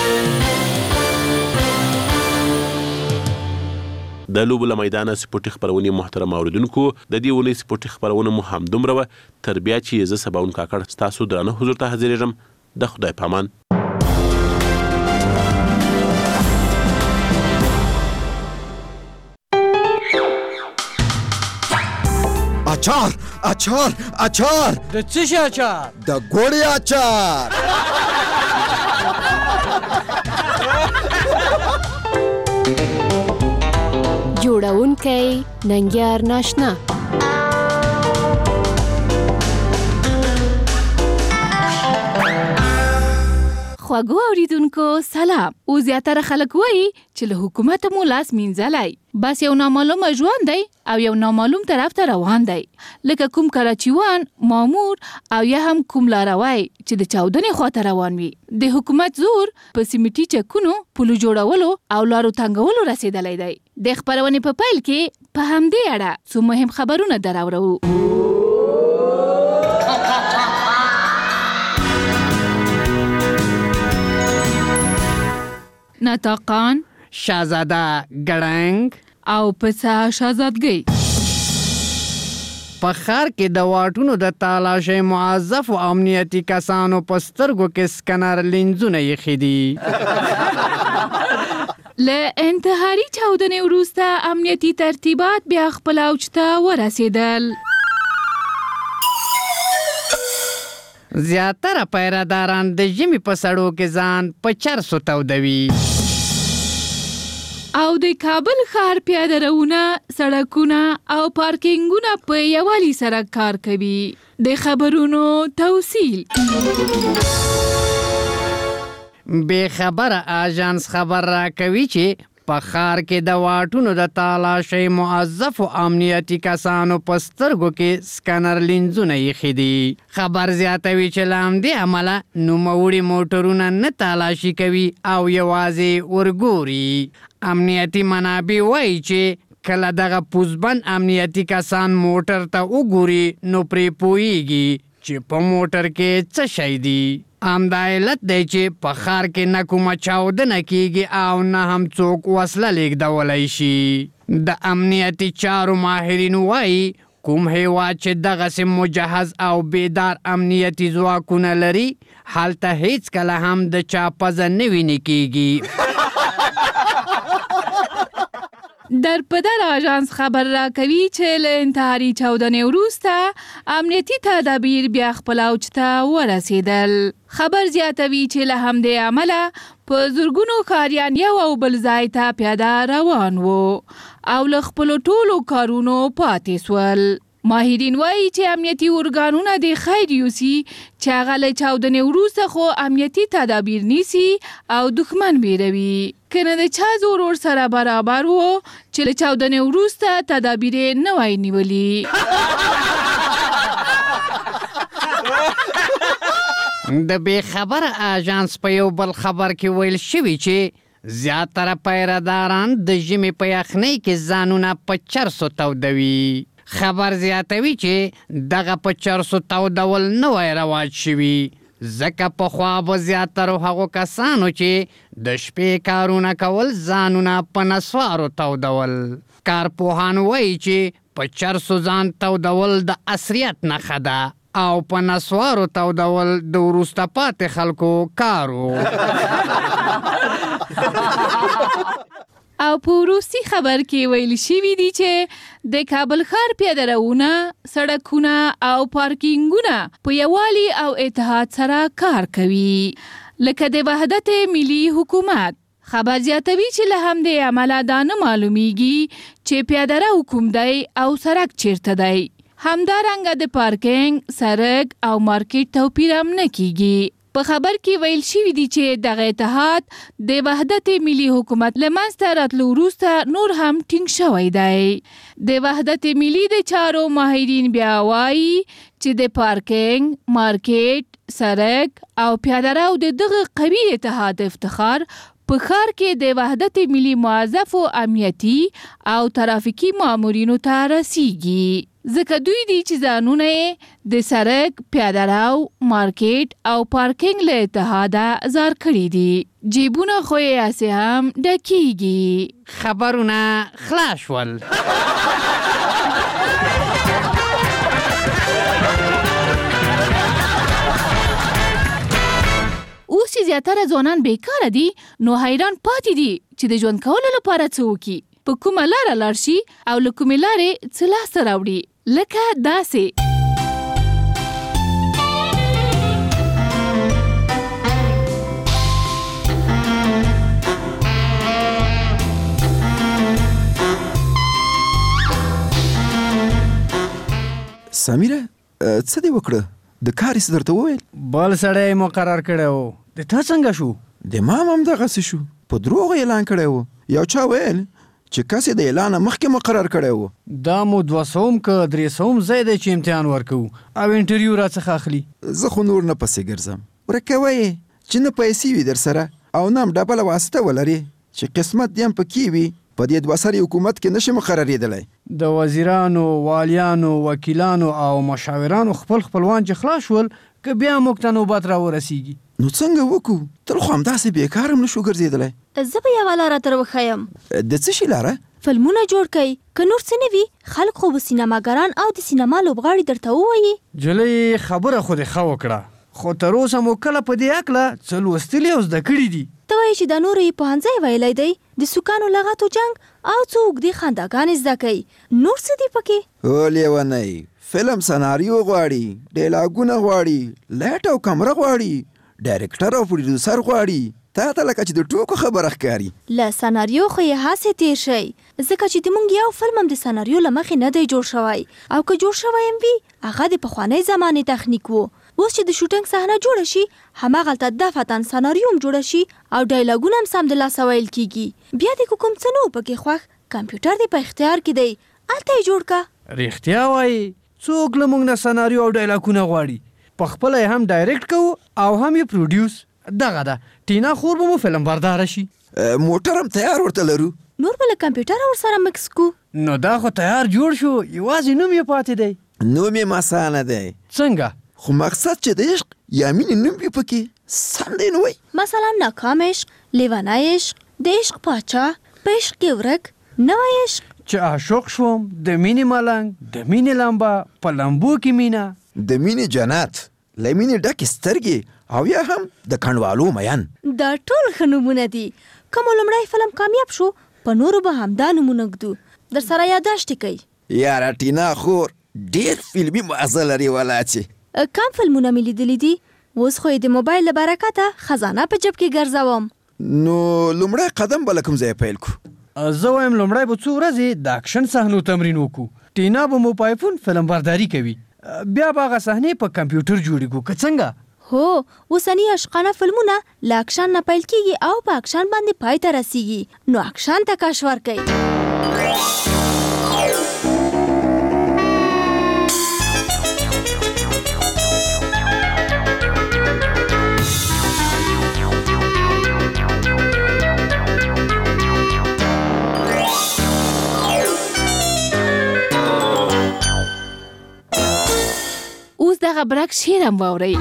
Speaker 9: د لوبو له میدانه سپورتي خبرونه محترم اوریدونکو د دې ونې سپورتي خبرونه مو هم دومره تر بیا چې زه سباون کاکړ تاسو درنه حضور ته حاضرېږم د خدای پامان.
Speaker 12: اچار اچار اچار
Speaker 13: د څه شي اچار؟
Speaker 12: د ګوړې اچار.
Speaker 14: جوړونکی ننګیار ناشنا. خواږو اوریدونکو سلام. او زیاتره خلک وایي چې له حکومت مو لاس مینځلای بس یو نامعلوم ژوند دی او یو نامعلوم طرف ته روان دی لکه کوم کراچیوان مامور او یا هم کوم لاروی چې د چاودنې خواته روان وي. د حکومت زور په سیمټي چکونو پلو جوړولو او لارو تنګولو رسیدلی دی. د خبرونې په پیل کې په همدې اړه څو مهم خبرونه دراوړو. ناطقان
Speaker 13: شاهزاده ګړنګ
Speaker 14: او پسه شاهزادګۍ
Speaker 13: په ښار کې د واټونو د تالاشۍ معذفو امنیتي کسانو په سترګو کې سکنر لینزونه ایښي دي.
Speaker 14: له انتحاري چاودنې وروسته امنیتي ترتیبات بیا خپل اوج ته ورسېدل.
Speaker 13: زیاتره پیرهداران د ژمي په سړو کې ځان په چرسو تودوي.
Speaker 14: او د کابل ښار پیاده روونه سړکونه او پارکینګونه په یووالي سره کار کوي. د خبرونو توصیل.
Speaker 13: بې خبره آژانس خبر راکوي چې په ښار کې د واټونو د تالاشۍ معذفو امنیتي کسانو په سترګو کې سکنر لینزونه ایښي دي. خبر زیاتوي چې له همدې امله نوموړي موټرونه نه تالاشي کوي او یوازې ورګوري. امنیتي منابع وایي چې کله دغه پوزبند امنیتي کسان موټر ته وګوري نو پرې پوهیږي چې په موټر کې څه شی دي. همدا علت دی چې په ښار کې نه کومه چاودنه کیږي او نه هم څوک وسله لیږدولی شي. د امنیتي چارو ماهرین وایي کوم هیواد چې دغسې مجهز او بیدار امنیتي ځواکونه لري هلته هیڅکله هم د چا پزه نه وینې کیږي.
Speaker 14: در پدر آژانس خبر راکوي چې له انتحاري چاودنې وروسته امنیتي تدابیر بیا خپل اوج ته ورسېدل. خبر زیاتوي چې له همدې امله په زرګونو ښاریان یو او بل ځای ته پیاده روان وو او له خپلو ټولو کارونو پاتې سول. ماهرین وایي چې امنیتي ارګانونه د خیر یوسي چې هغه له چاودنې وروسته خو امنیتي تدابیر نیسي او دښمن بیروي. که نه د چا زور ور سره برابر وو چې له چاودنې وروسته تدابیر یې نه وای نیولي.
Speaker 13: د بې خبره آژانس په یو بل خبر کې ویل شوي چې زیاتره پیرهداران د ژمي په یخنۍ کې ځانونه په چرسو تودوي. خبر زیاتوي چې دغه په چرسو تودول نوی رواج شوي ځکه پخوا به زیاترو هغو کسانو چې د شپې کارونه کول ځانونه په نسوارو تودول. کارپوهان وایي چې په چرسو ځان تودول د عصریت نښه ده او په نسوارو تودول د وروسته پاتې خلکو کارو.
Speaker 14: او په وروستي خبر کې ویل شوي دي چې د کابل ښار پیاده روونه سړکونه او پارکینګونه په یووالي او اتحاد سره کار کوي. لکه د وحدت ملي حکومت خبر زیاتوي چې له همدې عمله دا نه معلومیږي چې پیاده رو کوم دی او سړک چیرته دی. همدارنګه د پارکینګ، سړک او مارکیټ توپیر هم نه کیږي. په خبر کې ویل شوی دی چې دغه اتحاد د وحدت ملي حکومت لمنځته راتلو وروسته نور هم ټینګ شوی دی. د وحدت ملي د چارو ماهرین بیا وایي چې د پارکینګ، مارکیټ، سړک او پیاده رو د دغه قوي اتحاد افتخار په ښار کې د وحدت ملي موظفو امنیتي او ترافیکي مامورینو ته رسیږي. ځکه دوی دي چې ځانونه د سړک، پیاده رو، مارکیټ او پارکینګ له اتحاده ازار کړي دي. جیبونه خو یې هسې هم ډکیږي.
Speaker 13: خبرونه خلاص شول.
Speaker 14: اوس چې زیاتره ځوانان بیکاره دي نو حیران پاتې دي چې د ژوند کولو لپاره څه وکړي. په کومه لاره لاړ شي او له کومې لارې څه لاسته راوړي. لکه داسې
Speaker 12: سمیره څه دی وکړه؟ د کار څه درته وویل؟
Speaker 13: بل سړی مقرر کړی و. د تا څنګه شو؟
Speaker 12: د ما هم دغسې شو. په دروغ اعلان کړی و. یو چا ویل چې کس د اعلان مخکې مقرر کړی و.
Speaker 13: دا مو 200 که 300 ځای دی چې امتحان ورکوو او انټرویو راڅخه اخلي.
Speaker 12: زه خو نور نه پسې ګرځم. ورکوی چې نه پیسې وي در سره او نه هم ډبله واسطه ولري چې قسمت دې هم پکې وي په دې دوه سري حکومت کې نشي مقررېدلی.
Speaker 13: د وزیرانو، والیانو، وکیلانو او مشاورانو خپلوان چې خلاص شول که بیا موږ ته نوبت راورسیږي
Speaker 12: نو څنګه وکړو؟ تل خو همداسې بیکار هم نشو ګرځېدلی.
Speaker 2: زه به یوه لاره در وښیم.
Speaker 12: د څه شي لاره؟
Speaker 2: فلمونه جوړ کئ. که نور څه نه وي خلک خو به سینماګران او د سینما لوبغاړي درته ووایي.
Speaker 13: جلۍ خبره خو دې ښه وکړه خو تر اوسه مو کله په دې هکله څه لوستلي او زده کړي دي؟
Speaker 2: ته وایي چې دا نورو یې پوهنځی ویلی دی، د سوکانو لغتو جنګ او څو اوږدې خنداګانې زده کوي. نور څه دي پکې؟
Speaker 12: هو لیونی فلم سناریو غواړي، ډیلاګونه غواړي، لایټ او کمره غواړي، ډایرکټر او پروډیوسر غواړي. تا ته لکه چې د ټوکو خبره ښکاري.
Speaker 2: له سناریو خو یې هسې تیر شئ ځکه چې زموږ یو فلم هم د سناریو له مخې نه دی جوړ شوی او که جوړ شوی هم وي هغه د پخوانۍ زمانې تخنیک و. اوس چې د شوټینګ صحنه جوړه شي هماغلته دفتن سناریو هم جوړه شي او ډایلاګونه هم سمدلاسه ویل کیږي. بیا د کوم څه نه و پکې خوښ کمپیوټر دې په اختیار کې دی هلته یې جوړ که.
Speaker 13: رښتیا وایي څوک له موږ نه سناریو او ډایلاګونه غواړي. په خپله یې هم ډایرکټ کوو او هم یې پروډیوس. دغه ده ټینا خور به مو فلم برداره شي.
Speaker 12: موټر هم تیار ورته لرو.
Speaker 2: نور به له کمپیوټر ورسره مکس کو.
Speaker 13: نو دا خو تیار جوړ شو یوازې نوم یې پاتې دی.
Speaker 12: نوم یې مسانه دی.
Speaker 13: څنګه؟
Speaker 12: خو مقصد چې د عشق یا مینې نوم یې پکې سم دی نو وایي.
Speaker 2: مثلا ناکام عشق، لیونی عشق، د عشق پاچا، په عشق کې ورک، نوی عشق.
Speaker 13: چې عاشق شوم، د مینې ملنګ، د مینې لمبه، په لمبو کې مینه،
Speaker 12: د مینې جنت، له مینې ډکې سترګې او یا هم د کنډوالو مین.
Speaker 2: دا ټول ښه نومونه دي. که مو لومړی فلم کامیاب شو په نورو به همدا نومونه ږدو. در سره یاداشت کوي.
Speaker 12: یاره ټینا خور ډېر فلمي مغزه لري ولاچې.
Speaker 2: کم فلمونه مې لیدلي دي. اوس خو یې د موبایل له برکته خزانه په جب کې ګرځوم.
Speaker 12: نو لومړی قدم به له کوم ځایه پیل کړو؟
Speaker 13: زه وایم لومړی به څو ورځې د اکشن صحنو تمرین وکړو. ټینا به مو په آیفون فلم برداري کوي. بیا به هغه صحنې په کمپیوټر جوړې کړو که څنګه؟
Speaker 2: هو اوسني عشقانه فلمونه له اکشن نه پیل کیږي او په اکشن باندې پای ته رسیږي. نو اکشن ته کش ورکئ.
Speaker 14: اوس دغه برک شعر هم واورئ.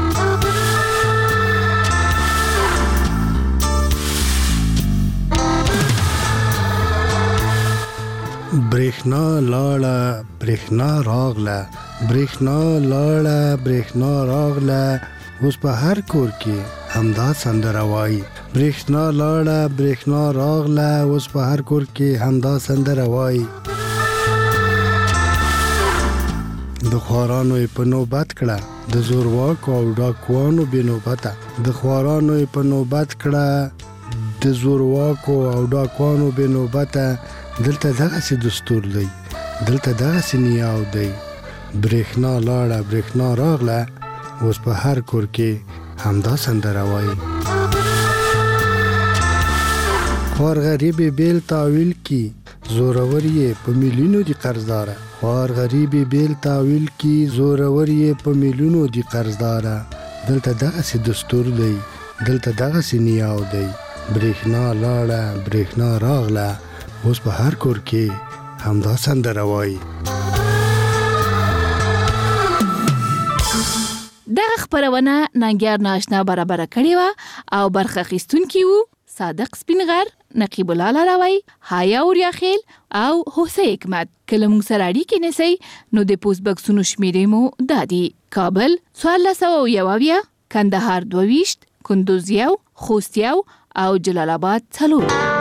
Speaker 7: برېښنا لاړه برېښنا راغله، برېښنا لاړه برېښنا راغله، اوس په هر کور کې همدا سندره وایي. برېښنا لاړه برېښنا راغله، اوس په هر کور کې همدا سندره وایي. د خوارانو یې په نوبت کړه، د زورواکو او ډاکوانو بې نوبته. د خوارانو یې په نوبت کړه، د زورواکو او ډاکوانو به نوبته دلته دغسې دستور دی، دلته دغسې نیاو دی. برېښنا لاړه برېښنا راغله، اوس په هر کور کې همدا سندره وایي. خوار غریب بیل تاویل کی زورور یې په میلیونو دی قرضداره. خوار غریب بیل تاویل کی زورور یې په میلیونو دی قرضداره. دلته دغسې دستور دی، دلته دغسې نیاو دی. برېښنا لاړه برېښنا راغله، اوس په هر کور کې همدا سندره وایي.
Speaker 14: دغه خبرونه ننګیار ناشنا برابر کړې و او برخه اخیستونکي وو صادق سپینغر، نقیب الله لاروی، حیا اوریاخیل او حسین حکمت. کله موږ سره اړیکې نیسئ نو د پوسټ بکسونو شمیرې مو دادي: کابل 1401، کندهار 22، کندوز 1، خوست 1 او جلال آباد 4.